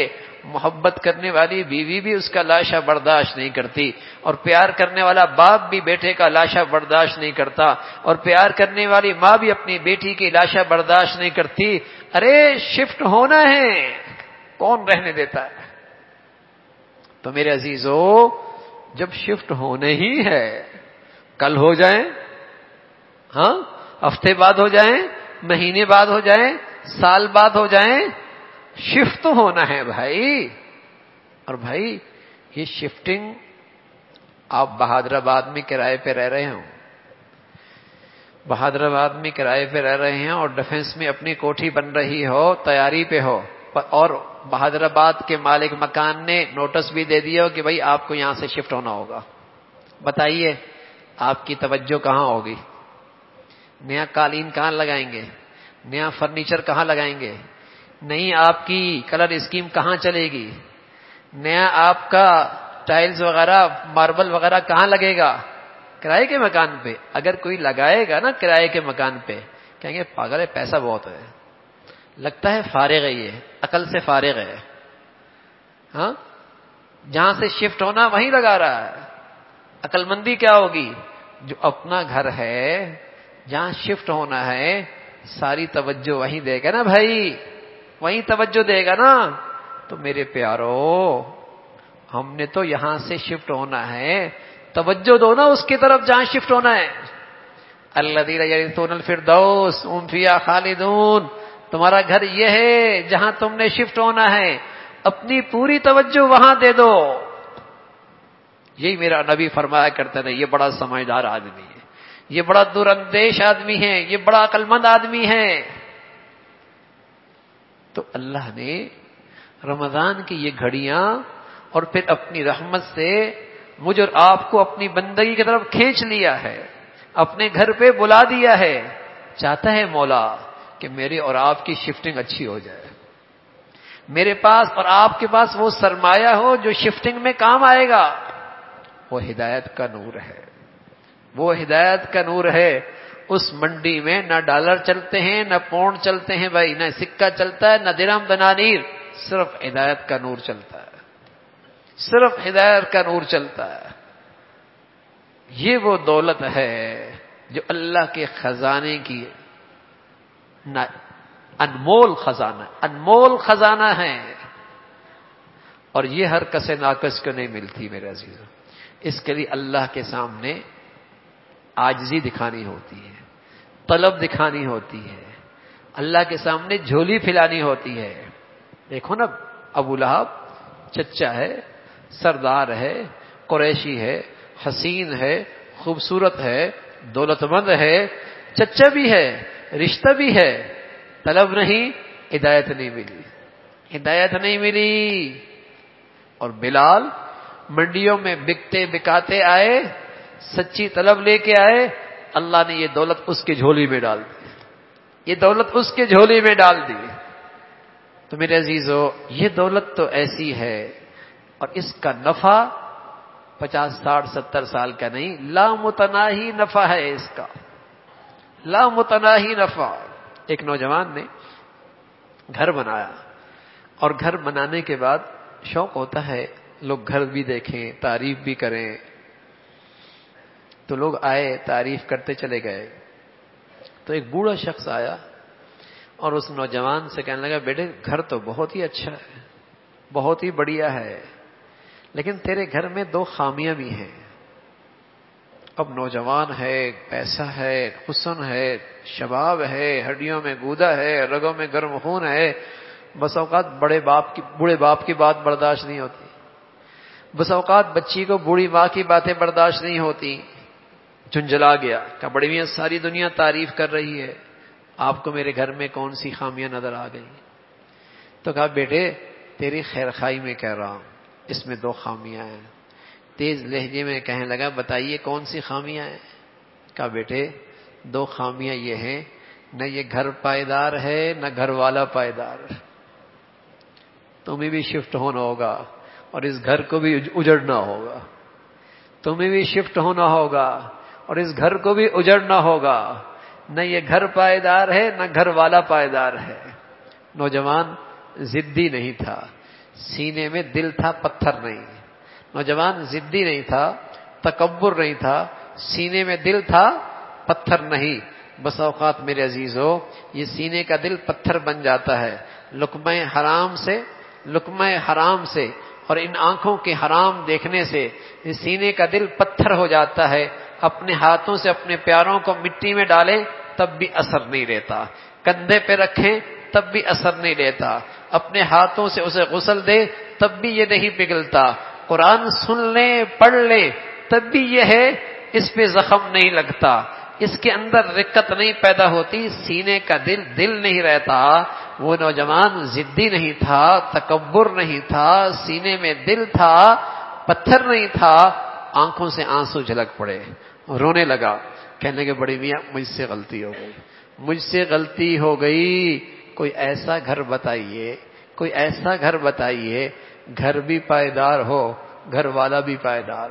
Speaker 1: محبت کرنے والی بیوی بھی اس کا لاشا برداشت نہیں کرتی، اور پیار کرنے والا باپ بھی بیٹے کا لاشا برداشت نہیں کرتا، اور پیار کرنے والی ماں بھی اپنی بیٹی کی لاشا برداشت نہیں کرتی۔ ارے شفٹ ہونا ہے، کون رہنے دیتا ہے؟ تو میرے عزیزو، جب شفٹ ہونے ہی ہے، کل ہو جائیں، ہاں، ہفتے بعد ہو جائیں، مہینے بعد ہو جائیں، سال بعد ہو جائیں، شفٹ تو ہونا ہے بھائی۔ اور بھائی یہ شفٹنگ، آپ بہادر آباد میں کرائے پہ رہ رہے ہوں، بہادر آباد میں کرائے پہ رہ رہے ہیں، اور ڈیفنس میں اپنی کوٹھی بن رہی ہو، تیاری پہ ہو، اور بہادر آباد کے مالک مکان نے نوٹس بھی دے دیا ہو کہ بھائی آپ کو یہاں سے شفٹ ہونا ہوگا۔ بتائیے آپ کی توجہ کہاں ہوگی؟ نیا قالین کہاں لگائیں گے؟ نیا فرنیچر کہاں لگائیں گے؟ نئی آپ کی کلر اسکیم کہاں چلے گی؟ نیا آپ کا ٹائلز وغیرہ، ماربل وغیرہ کہاں لگے گا؟ کرائے کے مکان پہ۔ اگر کوئی لگائے گا نا کرائے کے مکان پہ، کہیں گے پاگل ہے، پیسہ بہت ہے، لگتا ہے فارغ ہے، یہ عقل سے فارغ ہے، ہاں، جہاں سے شفٹ ہونا وہیں لگا رہا ہے۔ عقل مندی کیا ہوگی؟ جو اپنا گھر ہے، جہاں شفٹ ہونا ہے، ساری توجہ وہیں دے گا نا بھائی، وہیں توجہ دے گا نا۔ تو میرے پیارو، ہم نے تو یہاں سے شفٹ ہونا ہے، توجہ دو نا اس کی طرف جہاں شفٹ ہونا ہے۔ الذین یرثون الفردوس هم فیہا خالدون، تمہارا گھر یہ ہے جہاں تم نے شفٹ ہونا ہے، اپنی پوری توجہ وہاں دے دو۔ یہی میرا نبی فرمایا کرتے تھے، یہ بڑا سمجھدار آدمی ہے، یہ بڑا دور اندیش آدمی ہے، یہ بڑا عقل مند آدمی ہے۔ تو اللہ نے رمضان کی یہ گھڑیاں اور پھر اپنی رحمت سے مجھ اور آپ کو اپنی بندگی کی طرف کھینچ لیا ہے، اپنے گھر پہ بلا دیا ہے۔ چاہتا ہے مولا کہ میرے اور آپ کی شفٹنگ اچھی ہو جائے، میرے پاس اور آپ کے پاس وہ سرمایہ ہو جو شفٹنگ میں کام آئے گا۔ وہ ہدایت کا نور ہے، وہ ہدایت کا نور ہے۔ اس منڈی میں نہ ڈالر چلتے ہیں، نہ پونڈ چلتے ہیں بھائی، نہ سکہ چلتا ہے، نہ درہم دنانیر، صرف ہدایت کا نور چلتا ہے، صرف ہدایت کا نور چلتا ہے۔ یہ وہ دولت ہے جو اللہ کے خزانے کی انمول خزانہ، انمول خزانہ ہے، اور یہ ہر کس ناقص کو نہیں ملتی میرے عزیزوں۔ اس کے لیے اللہ کے سامنے عاجزی دکھانی ہوتی ہے، طلب دکھانی ہوتی ہے، اللہ کے سامنے جھولی پھیلانی ہوتی ہے۔ دیکھو نا، ابو لہب چچا ہے، سردار ہے، قریشی ہے، حسین ہے، خوبصورت ہے، دولت مند ہے، چچا بھی ہے، رشتہ بھی ہے، طلب نہیں، ہدایت نہیں ملی، ہدایت نہیں ملی۔ اور بلال منڈیوں میں بکتے بکاتے آئے، سچی طلب لے کے آئے، اللہ نے یہ دولت اس کے جھولی میں ڈال دی، یہ دولت اس کے جھولی میں ڈال دی۔ تو میرے عزیزو، یہ دولت تو ایسی ہے، اور اس کا نفع 50 60 70 سال کا نہیں، لامتناہی نفع ہے اس کا، لامتناہی نفع۔ ایک نوجوان نے گھر بنایا، اور گھر بنانے کے بعد شوق ہوتا ہے لوگ گھر بھی دیکھیں، تعریف بھی کریں، تو لوگ آئے، تعریف کرتے چلے گئے۔ تو ایک بوڑھا شخص آیا اور اس نوجوان سے کہنے لگا، بیٹے گھر تو بہت ہی اچھا ہے، بہت ہی بڑھیا ہے، لیکن تیرے گھر میں 2 خامیاں بھی ہیں۔ اب نوجوان ہے، پیسہ ہے، حسن ہے، شباب ہے، ہڈیوں میں گودا ہے، رگوں میں گرم خون ہے، بس اوقات بوڑھے باپ کی بات برداشت نہیں ہوتی، بس اوقات بچی کو بوڑھی ماں کی باتیں برداشت نہیں ہوتی۔ جھنجھلا گیا، کہا بڑی میاں ساری دنیا تعریف کر رہی ہے، آپ کو میرے گھر میں کون سی خامیاں نظر آ گئی؟ تو کہا بیٹے تیری خیر خواہی میں کہہ رہا ہوں، اس میں 2 خامیاں ہیں۔ تیز لہجے میں کہنے لگا، بتائیے کون سی خامیاں ہیں؟ کہا بیٹے 2 خامیاں یہ ہیں، نہ یہ گھر پائیدار ہے، نہ گھر والا پائیدار ہے۔ تمہیں بھی شفٹ ہونا ہوگا، اور اس گھر کو بھی اجڑنا ہوگا، تمہیں بھی شفٹ ہونا ہوگا، اور اس گھر کو بھی اجڑنا ہوگا۔ نہ یہ گھر پائیدار ہے، نہ گھر والا پائیدار ہے۔ نوجوان ضدی نہیں تھا، سینے میں دل تھا، پتھر نہیں. نوجوان ضدی نہیں تھا، تکبر نہیں تھا، سینے میں دل تھا، پتھر نہیں. بس اوقات میرے عزیزو یہ سینے کا دل پتھر بن جاتا ہے لقمہ حرام سے اور ان آنکھوں کے حرام دیکھنے سے. یہ سینے کا دل پتھر ہو جاتا ہے. اپنے ہاتھوں سے اپنے پیاروں کو مٹی میں ڈالیں تب بھی اثر نہیں لیتا، کندھے پہ رکھیں تب بھی اثر نہیں لیتا، اپنے ہاتھوں سے اسے غسل دے تب بھی یہ نہیں پگھلتا، قرآن سن لیں پڑھ لیں تب بھی یہ ہے اس پہ زخم نہیں لگتا، اس کے اندر رقت نہیں پیدا ہوتی. سینے کا دل نہیں رہتا. وہ نوجوان ضدی نہیں تھا، تکبر نہیں تھا، سینے میں دل تھا، پتھر نہیں تھا. آنکھوں سے آنسو جھلک پڑے، رونے لگا، کہنے لگے بڑے میاں مجھ سے غلطی ہو گئی. کوئی ایسا گھر بتائیے، گھر بھی پائیدار ہو، گھر والا بھی پائیدار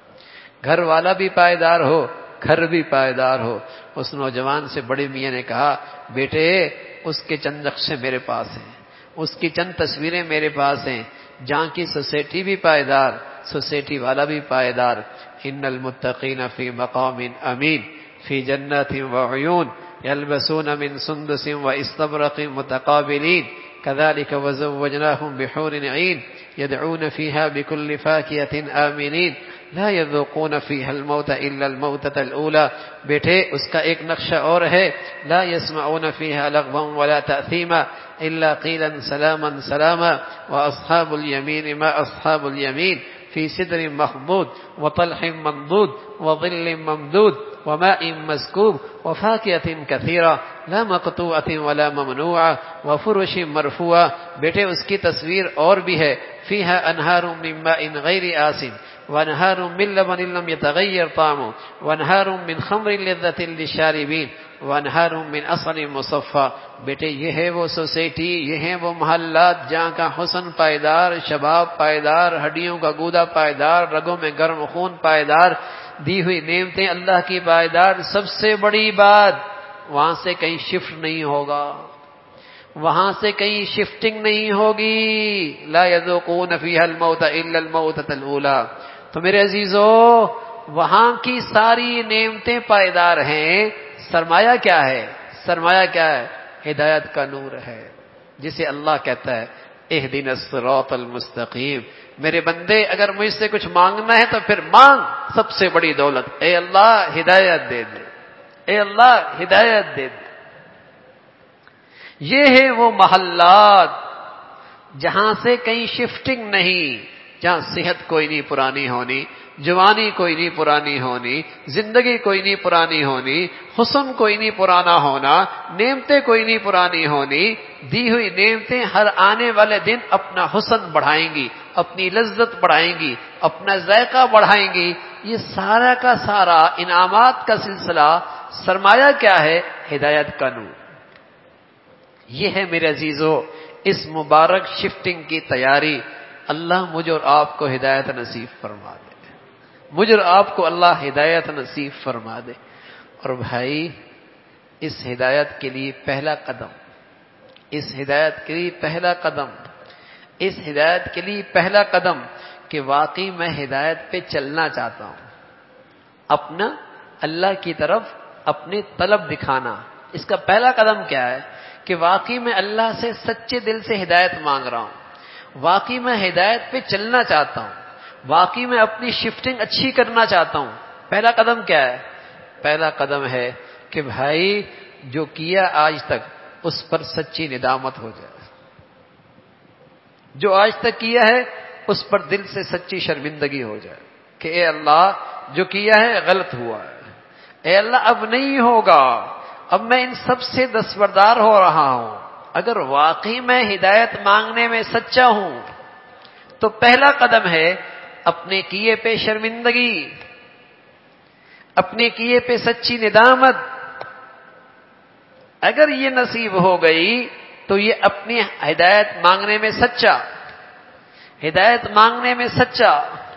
Speaker 1: ہو، گھر بھی پائیدار ہو. اس نوجوان سے بڑے میاں نے کہا بیٹے اس کے چند نقشے میرے پاس ہیں، اس کی چند تصویریں میرے پاس ہیں. جہاں کی سوسائٹی بھی پائیدار، سوسائٹی والا بھی پائیدار. ان المتقین فی مقام امین فی جنات وعیون یلبسون من سندس واستبرق متقابلین كذلك وزوجناهم بحور عين يدعون فيها بكل فاكهة آمنين لا يذوقون فيها الموت إلا الموتة الأولى. بیٹھے اس کا ایک نقشہ اور ہے، لا يسمعون فيها لغوا ولا تأثيما إلا قيلا سلاما سلاما وأصحاب اليمين ما أصحاب اليمين في سدر مخضود وطلح منضود وظل ممدود وماء مسكوب وفاكهة كثيرة لا مقطوعة ولا ممنوعة وفرش مرفوعة. بیٹے اس کی تصویر اور بھی ہے، فيها أنهار من ماء غير آسن وأنهار من لبن لم يتغير طعمه وأنهار من خمر لذة للشاربين وأنهار من عسل مصفى. بیٹے یہ ہے وہ سوسائٹی، یہ ہیں وہ محلات جہاں کا حسن پائیدار، شباب پائیدار، ہڈیوں کا گودا پائیدار، رگوں میں گرم خون پائیدار، دی ہوئی نعمتیں اللہ کی پائیدار. سب سے بڑی بات وہاں سے کہیں شفٹ نہیں ہوگا، وہاں سے کہیں شفٹنگ نہیں ہوگی. لا یذوقون فیہا الموت الا الموتۃ الاولی. تو میرے عزیزو وہاں کی ساری نعمتیں پائیدار ہیں. سرمایہ کیا ہے؟ ہدایت کا نور ہے، جسے اللہ کہتا ہے اہدنا الصراط المستقیم. میرے بندے اگر مجھ سے کچھ مانگنا ہے تو پھر مانگ. سب سے بڑی دولت اے اللہ ہدایت دے دے، اے اللہ ہدایت دے دے. یہ ہے وہ محلات جہاں سے کہیں شفٹنگ نہیں، جہاں صحت کوئی نہیں پرانی ہونی، جوانی کوئی نہیں پرانی ہونی، زندگی کوئی نہیں پرانی ہونی، حسن کوئی نہیں پرانا ہونا، نعمتیں کوئی نہیں پرانی ہونی. دی ہوئی نعمتیں ہر آنے والے دن اپنا حسن بڑھائیں گی، اپنی لذت بڑھائیں گی، اپنا ذائقہ بڑھائیں گی. یہ سارا کا سارا انعامات کا سلسلہ سرمایہ کیا ہے؟ ہدایت کا نور. یہ ہے میرے عزیزو اس مبارک شفٹنگ کی تیاری. اللہ مجھ اور آپ کو ہدایت نصیب فرما دے، مجھ اور آپ کو اللہ ہدایت نصیب فرما دے. اور بھائی اس ہدایت کے لیے پہلا قدم، کہ واقعی میں ہدایت پہ چلنا چاہتا ہوں، اپنا اللہ کی طرف اپنی طلب دکھانا. اس کا پہلا قدم کیا ہے؟ کہ واقعی میں اللہ سے سچے دل سے ہدایت مانگ رہا ہوں، واقعی میں ہدایت پہ چلنا چاہتا ہوں، واقعی میں اپنی شفٹنگ اچھی کرنا چاہتا ہوں. پہلا قدم کیا ہے؟ پہلا قدم ہے کہ بھائی جو کیا آج تک اس پر سچی ندامت ہو جائے. جو آج تک کیا ہے اس پر دل سے سچی شرمندگی ہو جائے کہ اے اللہ جو کیا ہے غلط ہوا ہے، اے اللہ اب نہیں ہوگا، اب میں ان سب سے دستبردار ہو رہا ہوں. اگر واقعی میں ہدایت مانگنے میں سچا ہوں تو پہلا قدم ہے اپنے کیے پہ شرمندگی، اپنے کیے پہ سچی ندامت. اگر یہ نصیب ہو گئی تو یہ اپنی ہدایت مانگنے میں سچا.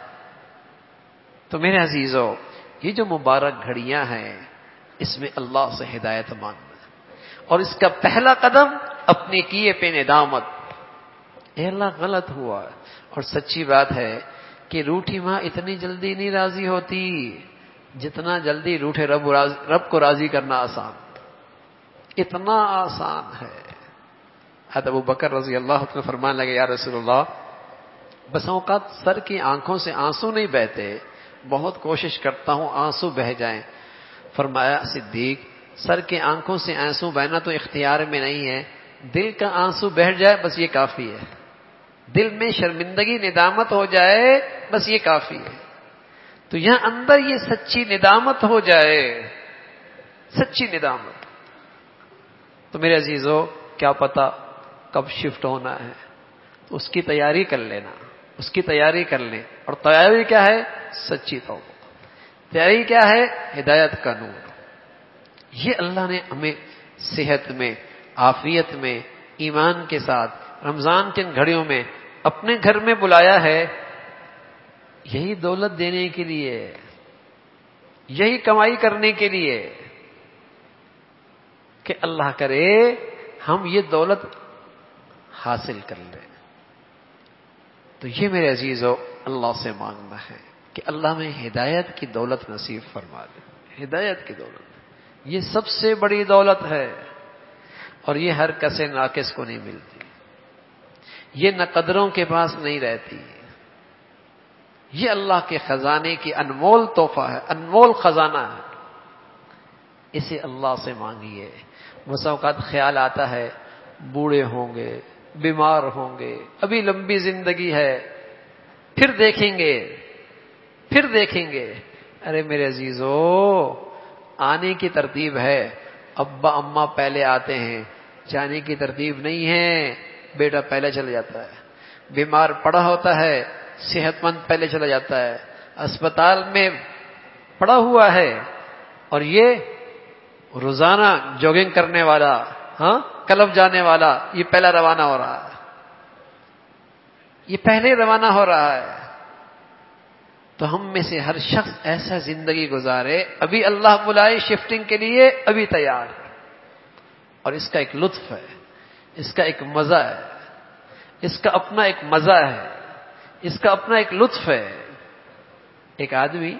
Speaker 1: تو میرے عزیزو یہ جو مبارک گھڑیاں ہیں اس میں اللہ سے ہدایت مانگنا، اور اس کا پہلا قدم اپنے کیے پہ ندامت. اے اللہ غلط ہوا. اور سچی بات ہے کہ روٹھی ماں اتنی جلدی نہیں راضی ہوتی جتنا جلدی روٹھے رب کو راضی کرنا آسان، اتنا آسان ہے. حضرت ابو بکر رضی اللہ عنہ فرمانے لگے یا رسول اللہ بس اوقات سر کی آنکھوں سے آنسو نہیں بہتے، بہت کوشش کرتا ہوں آنسو بہ جائیں. فرمایا صدیق سر کی آنکھوں سے آنسو بہنا تو اختیار میں نہیں ہے، دل کا آنسو بہ جائے بس یہ کافی ہے. دل میں شرمندگی ندامت ہو جائے بس یہ کافی ہے. تو یہاں اندر یہ سچی ندامت ہو جائے، سچی ندامت. تو میرے عزیزو کیا پتا کب شفٹ ہونا ہے، تو اس کی تیاری کر لینا، اس کی تیاری کر لیں. اور تیاری کیا ہے؟ سچی توبہ. تیاری کیا ہے؟ ہدایت کا نور. یہ اللہ نے ہمیں صحت میں، عافیت میں، ایمان کے ساتھ رمضان کے گھڑیوں میں اپنے گھر میں بلایا ہے، یہی دولت دینے کے لیے، یہی کمائی کرنے کے لیے کہ اللہ کرے ہم یہ دولت حاصل کر لیں. تو یہ میرے عزیزو اللہ سے مانگنا ہے کہ اللہ میں ہدایت کی دولت نصیب فرما دے. ہدایت کی دولت یہ سب سے بڑی دولت ہے، اور یہ ہر کسے ناقص کو نہیں ملتی، یہ نہ قدروں کے پاس نہیں رہتی. یہ اللہ کے خزانے کی انمول تحفہ ہے، انمول خزانہ ہے. اسے اللہ سے مانگیے. بس اوقات خیال آتا ہے بوڑھے ہوں گے، بیمار ہوں گے، ابھی لمبی زندگی ہے، پھر دیکھیں گے، پھر دیکھیں گے. ارے میرے عزیزو آنے کی ترتیب ہے، ابا اماں پہلے آتے ہیں، جانے کی ترتیب نہیں ہے. بیٹا پہلے چلا جاتا ہے، بیمار پڑا ہوتا ہے، صحت مند پہلے چلا جاتا ہے، اسپتال میں پڑا ہوا ہے. اور یہ روزانہ جوگنگ کرنے والا، ہاں کلب جانے والا، یہ پہلا روانہ ہو رہا ہے، یہ پہلے روانہ ہو رہا ہے. تو ہم میں سے ہر شخص ایسا زندگی گزارے، ابھی اللہ بلائے شفٹنگ کے لیے ابھی تیار ہے. اور اس کا ایک لطف ہے، اس کا ایک مزہ ہے، اس کا اپنا ایک مزہ ہے، اس کا اپنا ایک لطف ہے. ایک آدمی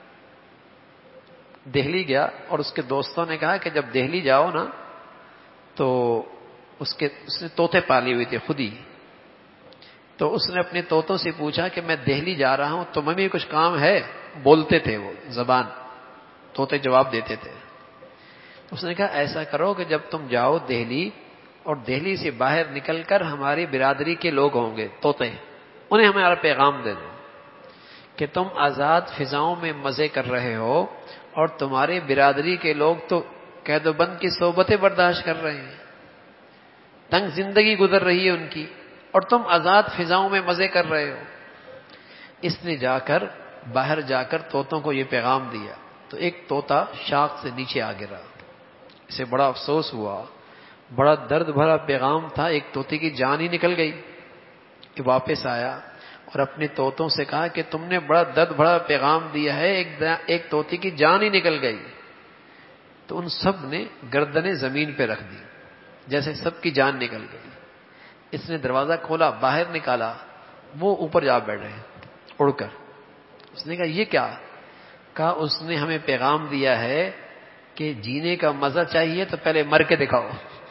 Speaker 1: دہلی گیا اور اس کے دوستوں نے کہا کہ جب دہلی جاؤ نا تو اس نے طوطے پالی ہوئی تھی خود ہی. تو اس نے اپنے طوطوں سے پوچھا کہ میں دہلی جا رہا ہوں تمہیں بھی کچھ کام ہے؟ بولتے تھے وہ زبان، طوطے جواب دیتے تھے. اس نے کہا ایسا کرو کہ جب تم جاؤ دہلی اور دہلی سے باہر نکل کر ہماری برادری کے لوگ ہوں گے طوطے، انہیں ہمارا پیغام دے دو کہ تم آزاد فضاؤں میں مزے کر رہے ہو اور تمہاری برادری کے لوگ تو قید و بند کی صحبتیں برداشت کر رہے ہیں، تنگ زندگی گزر رہی ہے ان کی، اور تم آزاد فضاؤں میں مزے کر رہے ہو. اس نے جا کر باہر جا کر طوطوں کو یہ پیغام دیا. تو ایک طوطا شاخ سے نیچے آ گرا. اسے بڑا افسوس ہوا، بڑا درد بھرا پیغام تھا، ایک طوطے کی جان ہی نکل گئی. کہ واپس آیا اور اپنے طوطوں سے کہا کہ تم نے بڑا درد بھرا پیغام دیا ہے، ایک طوطے کی جان ہی نکل گئی. تو ان سب نے گردنیں زمین پہ رکھ دی جیسے سب کی جان نکل گئی. اس نے دروازہ کھولا، باہر نکالا، وہ اوپر جا بیٹھے اڑ کر. اس نے کہا یہ کیا؟ کہا اس نے ہمیں پیغام دیا ہے کہ جینے کا مزہ چاہیے تو پہلے مر کے دکھاؤ،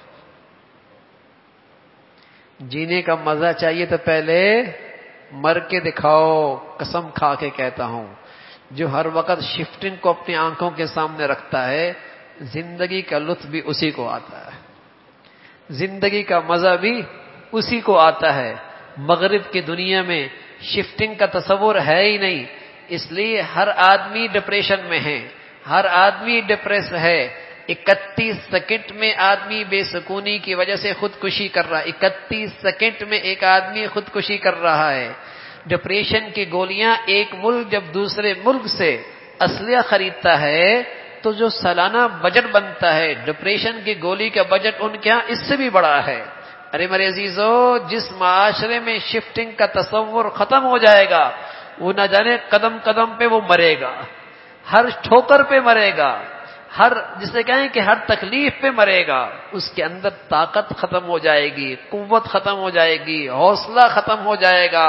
Speaker 1: جینے کا مزہ چاہیے تو پہلے مر کے دکھاؤ. قسم کھا کے کہتا ہوں جو ہر وقت شفٹنگ کو اپنی آنکھوں کے سامنے رکھتا ہے زندگی کا لطف بھی اسی کو آتا ہے، زندگی کا مزہ بھی اسی کو آتا ہے. مغرب کی دنیا میں شفٹنگ کا تصور ہے ہی نہیں، اس لیے ہر آدمی ڈپریشن میں ہے، ہر آدمی ڈپریس ہے. 31 سیکنڈ میں آدمی بے سکونی کی وجہ سے خودکشی کر رہا ہے. 31 سیکنڈ میں ایک آدمی خودکشی کر رہا ہے. ڈپریشن کی گولیاں ایک ملک جب دوسرے ملک سے اسلحہ خریدتا ہے تو جو سالانہ بجٹ بنتا ہے ڈپریشن کی گولی کا بجٹ ان کے ہاں اس سے بھی بڑا ہے. ارے میرے عزیزو جس معاشرے میں شفٹنگ کا تصور ختم ہو جائے گا وہ نہ جانے قدم قدم پہ وہ مرے گا، ہر ٹھوکر پہ مرے گا،
Speaker 2: جسے کہیں کہ ہر تکلیف پہ مرے گا، اس کے اندر طاقت ختم ہو جائے گی، قوت ختم ہو جائے گی، حوصلہ ختم ہو جائے گا۔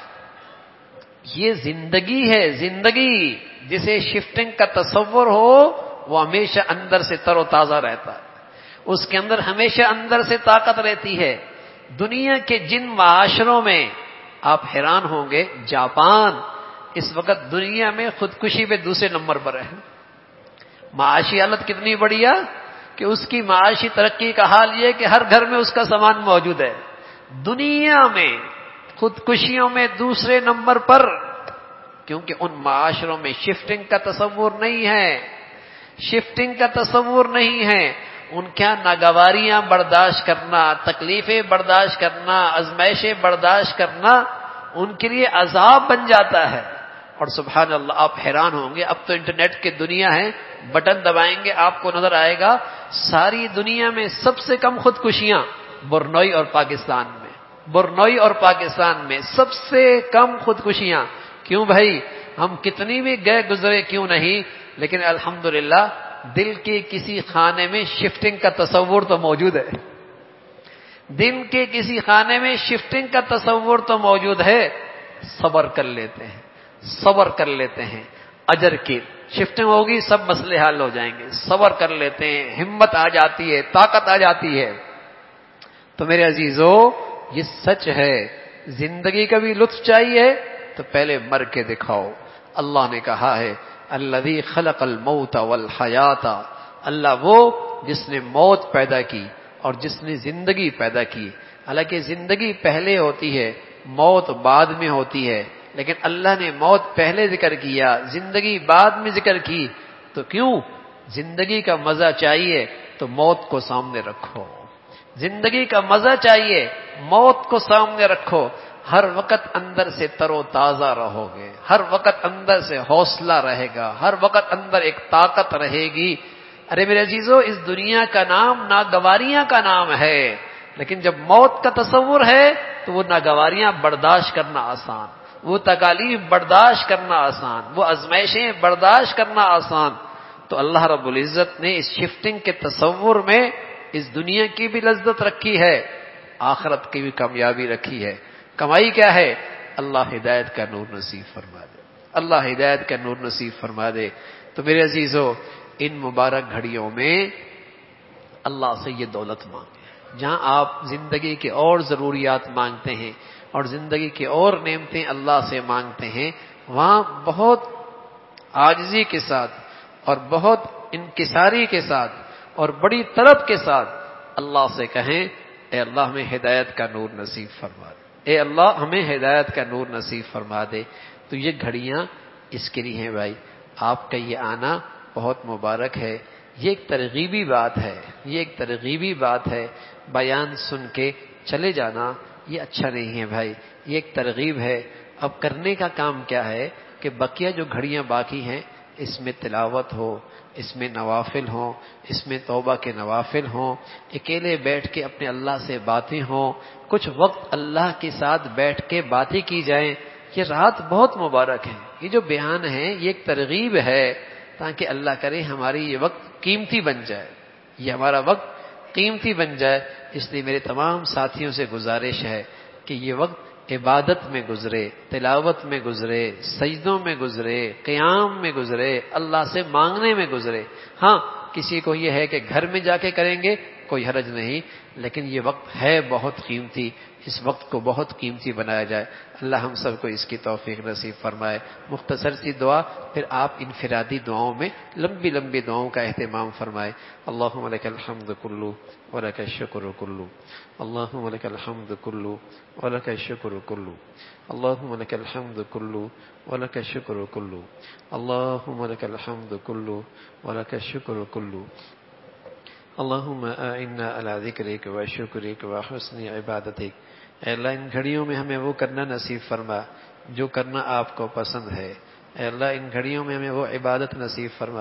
Speaker 2: یہ زندگی ہے، زندگی جسے شفٹنگ کا تصور ہو وہ ہمیشہ اندر سے تر و تازہ رہتا ہے، اس کے اندر ہمیشہ اندر سے طاقت رہتی ہے۔ دنیا کے جن معاشروں میں آپ حیران ہوں گے، جاپان اس وقت دنیا میں خودکشی پہ دوسرے نمبر پر ہے۔ معاشی حالت کتنی بڑھیا کہ اس کی معاشی ترقی کا حال یہ ہے کہ ہر گھر میں اس کا سامان موجود ہے۔ دنیا میں خودکشیوں میں دوسرے نمبر پر، کیونکہ ان معاشروں میں شفٹنگ کا تصور نہیں ہے، شفٹنگ کا تصور نہیں ہے۔ ان کا ناگواریاں برداشت کرنا، تکلیفیں برداشت کرنا، آزمائشیں برداشت کرنا ان کے لیے عذاب بن جاتا ہے۔ اور سبحان اللہ آپ حیران ہوں گے، اب تو انٹرنیٹ کی دنیا ہے، بٹن دبائیں گے آپ کو نظر آئے گا ساری دنیا میں سب سے کم خودکشیاں برنوئی اور پاکستان میں، برنوئی اور پاکستان میں سب سے کم خودکشیاں۔ کیوں بھائی؟ ہم کتنی بھی گئے گزرے کیوں نہیں، لیکن الحمدللہ دل کے کسی خانے میں شفٹنگ کا تصور تو موجود ہے، دل کے کسی خانے میں شفٹنگ کا تصور تو موجود ہے۔ صبر کر لیتے ہیں، صبر کر لیتے ہیں، اجر کی شفٹنگ ہوگی سب مسئلے حل ہو جائیں گے، صبر کر لیتے ہیں، ہمت آ جاتی ہے، طاقت آ جاتی ہے۔ تو میرے عزیزو یہ سچ ہے، زندگی کا بھی لطف چاہیے تو پہلے مر کے دکھاؤ۔ اللہ نے کہا ہے الذی خلق الموت والحیات، اللہ وہ جس نے موت پیدا کی اور جس نے زندگی پیدا کی۔ حالانکہ زندگی پہلے ہوتی ہے، موت بعد میں ہوتی ہے، لیکن اللہ نے موت پہلے ذکر کیا، زندگی بعد میں ذکر کی۔ تو کیوں؟ زندگی کا مزہ چاہیے تو موت کو سامنے رکھو، زندگی کا مزہ چاہیے موت کو سامنے رکھو، ہر وقت اندر سے تر و تازہ رہو گے، ہر وقت اندر سے حوصلہ رہے گا، ہر وقت اندر ایک طاقت رہے گی۔ ارے میرے عزیزو اس دنیا کا نام ناگواریاں کا نام ہے، لیکن جب موت کا تصور ہے تو وہ ناگواریاں برداشت کرنا آسان، وہ تکالیف برداشت کرنا آسان، وہ آزمائشیں برداشت کرنا آسان۔ تو اللہ رب العزت نے اس شفٹنگ کے تصور میں اس دنیا کی بھی لذت رکھی ہے، آخرت کی بھی کامیابی رکھی ہے۔ کمائی کیا ہے؟ اللہ ہدایت کا نور نصیب فرما دے، اللہ ہدایت کا نور نصیب فرما دے۔ تو میرے عزیزو ان مبارک گھڑیوں میں اللہ سے یہ دولت مانگے، جہاں آپ زندگی کے اور ضروریات مانگتے ہیں اور زندگی کی اور نعمتیں اللہ سے مانگتے ہیں، وہاں بہت عاجزی کے ساتھ اور بہت انکساری کے ساتھ اور بڑی طلب کے ساتھ اللہ سے کہیں اے اللہ ہمیں ہدایت کا نور نصیب فرما دے، اے اللہ ہمیں ہدایت کا نور نصیب فرما دے۔ تو یہ گھڑیاں اس کے لیے ہیں بھائی، آپ کا یہ آنا بہت مبارک ہے، یہ ایک ترغیبی بات ہے، یہ ایک ترغیبی بات ہے۔ بیان سن کے چلے جانا یہ اچھا نہیں ہے بھائی، یہ ایک ترغیب ہے۔ اب کرنے کا کام کیا ہے کہ بقیہ جو گھڑیاں باقی ہیں اس میں تلاوت ہو، اس میں نوافل ہوں، اس میں توبہ کے نوافل ہوں، اکیلے بیٹھ کے اپنے اللہ سے باتیں ہوں، کچھ وقت اللہ کے ساتھ بیٹھ کے باتیں کی جائیں۔ یہ رات بہت مبارک ہے، یہ جو بیان ہے یہ ایک ترغیب ہے تاکہ اللہ کرے ہماری یہ وقت قیمتی بن جائے، یہ ہمارا وقت قیمتی بن جائے۔ اس لیے میرے تمام ساتھیوں سے گزارش ہے کہ یہ وقت عبادت میں گزرے، تلاوت میں گزرے، سجدوں میں گزرے، قیام میں گزرے، اللہ سے مانگنے میں گزرے۔ ہاں کسی کو یہ ہے کہ گھر میں جا کے کریں گے کوئی حرج نہیں، لیکن یہ وقت ہے بہت قیمتی، اس وقت کو بہت قیمتی بنایا جائے۔ اللہ ہم سب کو اس کی توفیق نصیب فرمائے۔ مختصر سی دعا، پھر آپ انفرادی دعاؤں میں لمبی لمبی دعاؤں کا اہتمام فرمائے۔ اللہم لک الحمد کلو ولک الشکر کلو، اللہم لک الحمد کلو ولک الشکر کلو، اللہم لک الحمد کلو ولک الشکر کلو، اللہم لک الحمد کلو ولک الشکر کلو، اللہم اعنا علی ذکرک و شکرک و حسن عبادتک۔ اے اللہ ان گھڑیوں میں ہمیں وہ کرنا نصیب فرما جو کرنا آپ کو پسند ہے۔ اے اللہ ان گھڑیوں میں ہمیں وہ عبادت نصیب فرما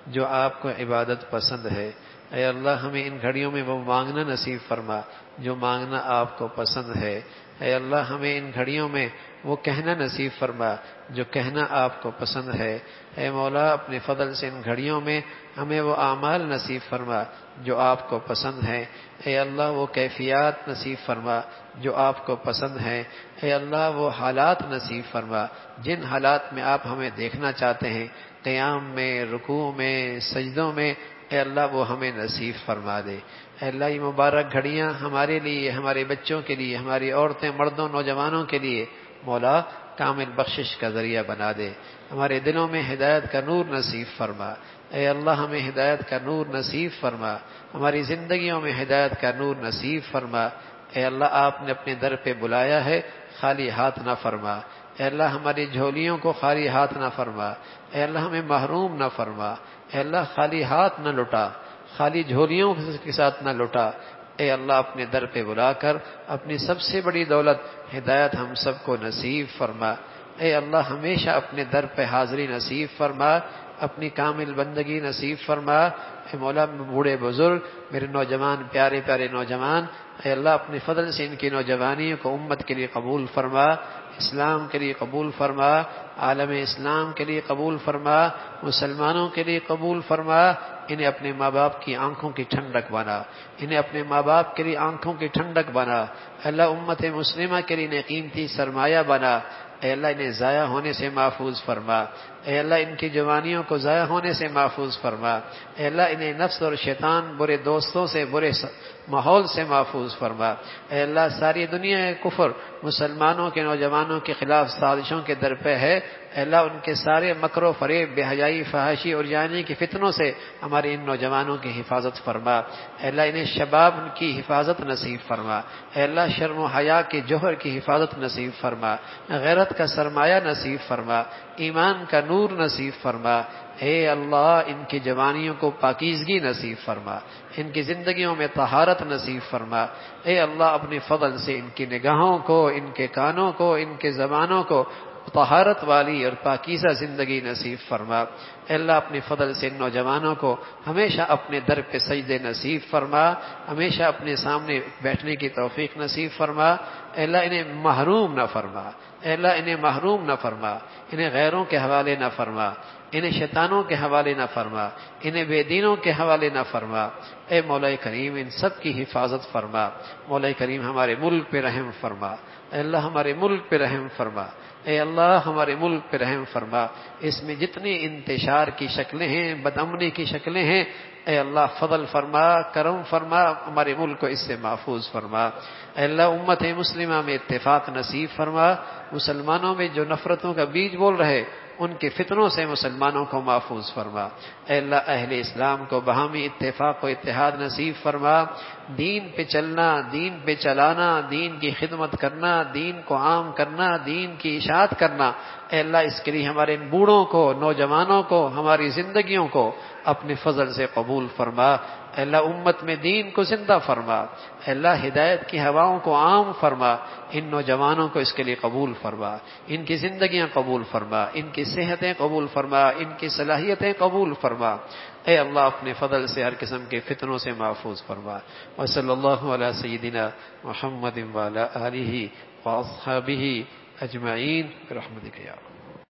Speaker 1: جو آپ کو عبادت پسند ہے۔ اے اللہ ہمیں ان گھڑیوں میں وہ مانگنا نصیب فرما جو مانگنا آپ کو پسند ہے۔ اے اللہ ہمیں ان گھڑیوں میں وہ کہنا نصیب فرما جو کہنا آپ کو پسند ہے۔ اے مولا اپنے فضل سے ان گھڑیوں میں ہمیں وہ اعمال نصیب فرما جو آپ کو پسند ہے۔ اے اللہ وہ کیفیات نصیب فرما جو آپ کو پسند ہے۔ اے اللہ وہ حالات نصیب فرما جن حالات میں آپ ہمیں دیکھنا چاہتے ہیں، قیام میں، رکوع میں، سجدوں میں، اے اللہ وہ ہمیں نصیب فرما دے۔ اے اللہ یہ مبارک گھڑیاں ہمارے لیے، ہمارے بچوں کے لیے، ہماری عورتیں، مردوں، نوجوانوں کے لیے مولا کامل بخشش کا ذریعہ بنا دے۔ ہمارے دلوں میں ہدایت کا نور نصیب فرما۔ اے اللہ ہمیں ہدایت کا نور نصیب فرما، ہماری زندگیوں میں ہدایت کا نور نصیب فرما۔ اے اللہ آپ نے اپنے در پہ بلایا ہے، خالی ہاتھ نہ فرما۔ اے اللہ ہماری جھولیوں کو خالی ہاتھ نہ فرما۔ اے اللہ ہمیں محروم نہ فرما۔ اے اللہ خالی ہاتھ نہ لٹا، خالی جھولیوں کے ساتھ نہ لٹا۔ اے اللہ اپنے در پہ بلا کر اپنی سب سے بڑی دولت ہدایت ہم سب کو نصیب فرما۔ اے اللہ ہمیشہ اپنے در پہ حاضری نصیب فرما، اپنی کامل بندگی نصیب فرما۔ اے مولا بوڑھے بزرگ، میرے نوجوان پیارے پیارے نوجوان، اے اللہ اپنے فضل سے ان کی نوجوانی کو امت کے لیے قبول فرما، اسلام کے لیے قبول فرما، عالم اسلام کے لیے قبول فرما، مسلمانوں کے لیے قبول فرما۔ انہیں اپنے ماں باپ کی آنکھوں کی ٹھنڈک بنا، انہیں اپنے ماں باپ کے لیے آنکھوں کی ٹھنڈک بنا۔ اللہ امت مسلمہ کے لیے انہیں قیمتی سرمایہ بنا۔ اے اللہ انہیں ضائع ہونے سے محفوظ فرما۔ اے اللہ ان کی جوانیوں کو ضائع ہونے سے محفوظ فرما۔ اے اللہ انہیں نفس اور شیطان، برے دوستوں سے، برے ماحول سے محفوظ فرما۔ اے اللہ ساری دنیا کفر مسلمانوں کے نوجوانوں کے خلاف سازشوں کے در پہ ہے۔ اے اللہ ان کے سارے مکر و فریب، بے حیائی، فحاشی اور جانی کی فتنوں سے ہمارے ان نوجوانوں کی حفاظت فرما۔ اے اللہ انہیں شباب کی حفاظت نصیب فرما۔ اے اللہ شرم و حیا کے جوہر کی حفاظت نصیب فرما، غیرت کا سرمایہ نصیب فرما، ایمان کا نور نصیب فرما۔ اے اللہ ان کی جوانیوں کو پاکیزگی نصیب فرما، ان کی زندگیوں میں طہارت نصیب فرما۔ اے اللہ اپنے فضل سے ان کی نگاہوں کو، ان کے کانوں کو، ان کے زبانوں کو طہارت والی اور پاکیزہ زندگی نصیب فرما۔ اے اللہ اپنے فضل سے ان نوجوانوں کو ہمیشہ اپنے در پہ سجدے نصیب فرما، ہمیشہ اپنے سامنے بیٹھنے کی توفیق نصیب فرما۔ اے اللہ انہیں محروم نہ فرما، اے اللہ انہیں محروم نہ فرما، انہیں غیروں کے حوالے نہ فرما، انہیں شیطانوں کے حوالے نہ فرما، انہیں بے دینوں کے حوالے نہ فرما۔ اے مولا کریم ان سب کی حفاظت فرما۔ مولا کریم ہمارے ملک پہ رحم فرما، اے اللہ ہمارے ملک پہ رحم فرما، اے اللہ ہمارے ملک پہ رحم فرما۔ اس میں جتنی انتشار کی شکلیں ہیں، بدامنی کی شکلیں ہیں، اے اللہ فضل فرما، کرم فرما، ہمارے ملک کو اس سے محفوظ فرما۔ اے اللہ امت مسلمہ میں اتفاق نصیب فرما، مسلمانوں میں جو نفرتوں کا بیج بول رہے ان کے فتنوں سے مسلمانوں کو محفوظ فرما۔ اے اللہ اہل اسلام کو باہمی اتفاق و اتحاد نصیب فرما، دین پہ چلنا، دین پہ چلانا، دین کی خدمت کرنا، دین کو عام کرنا، دین کی اشاعت کرنا۔ اے اللہ اس کے لیے ہمارے ان بوڑھوں کو، نوجوانوں کو، ہماری زندگیوں کو اپنے فضل سے قبول فرما۔ اے اللہ امت میں دین کو زندہ فرما، اے اللہ ہدایت کی ہواؤں کو عام فرما، ان نوجوانوں کو اس کے لیے قبول فرما، ان کی زندگیاں قبول فرما، ان کی صحتیں قبول فرما، ان کی صلاحیتیں قبول فرما۔ اے اللہ اپنے فضل سے ہر قسم کے فتنوں سے محفوظ فرما۔ وصلی اللہ علی سیدنا محمد وعلی آلہ واصحابہ اجمعین برحمتک یا رب۔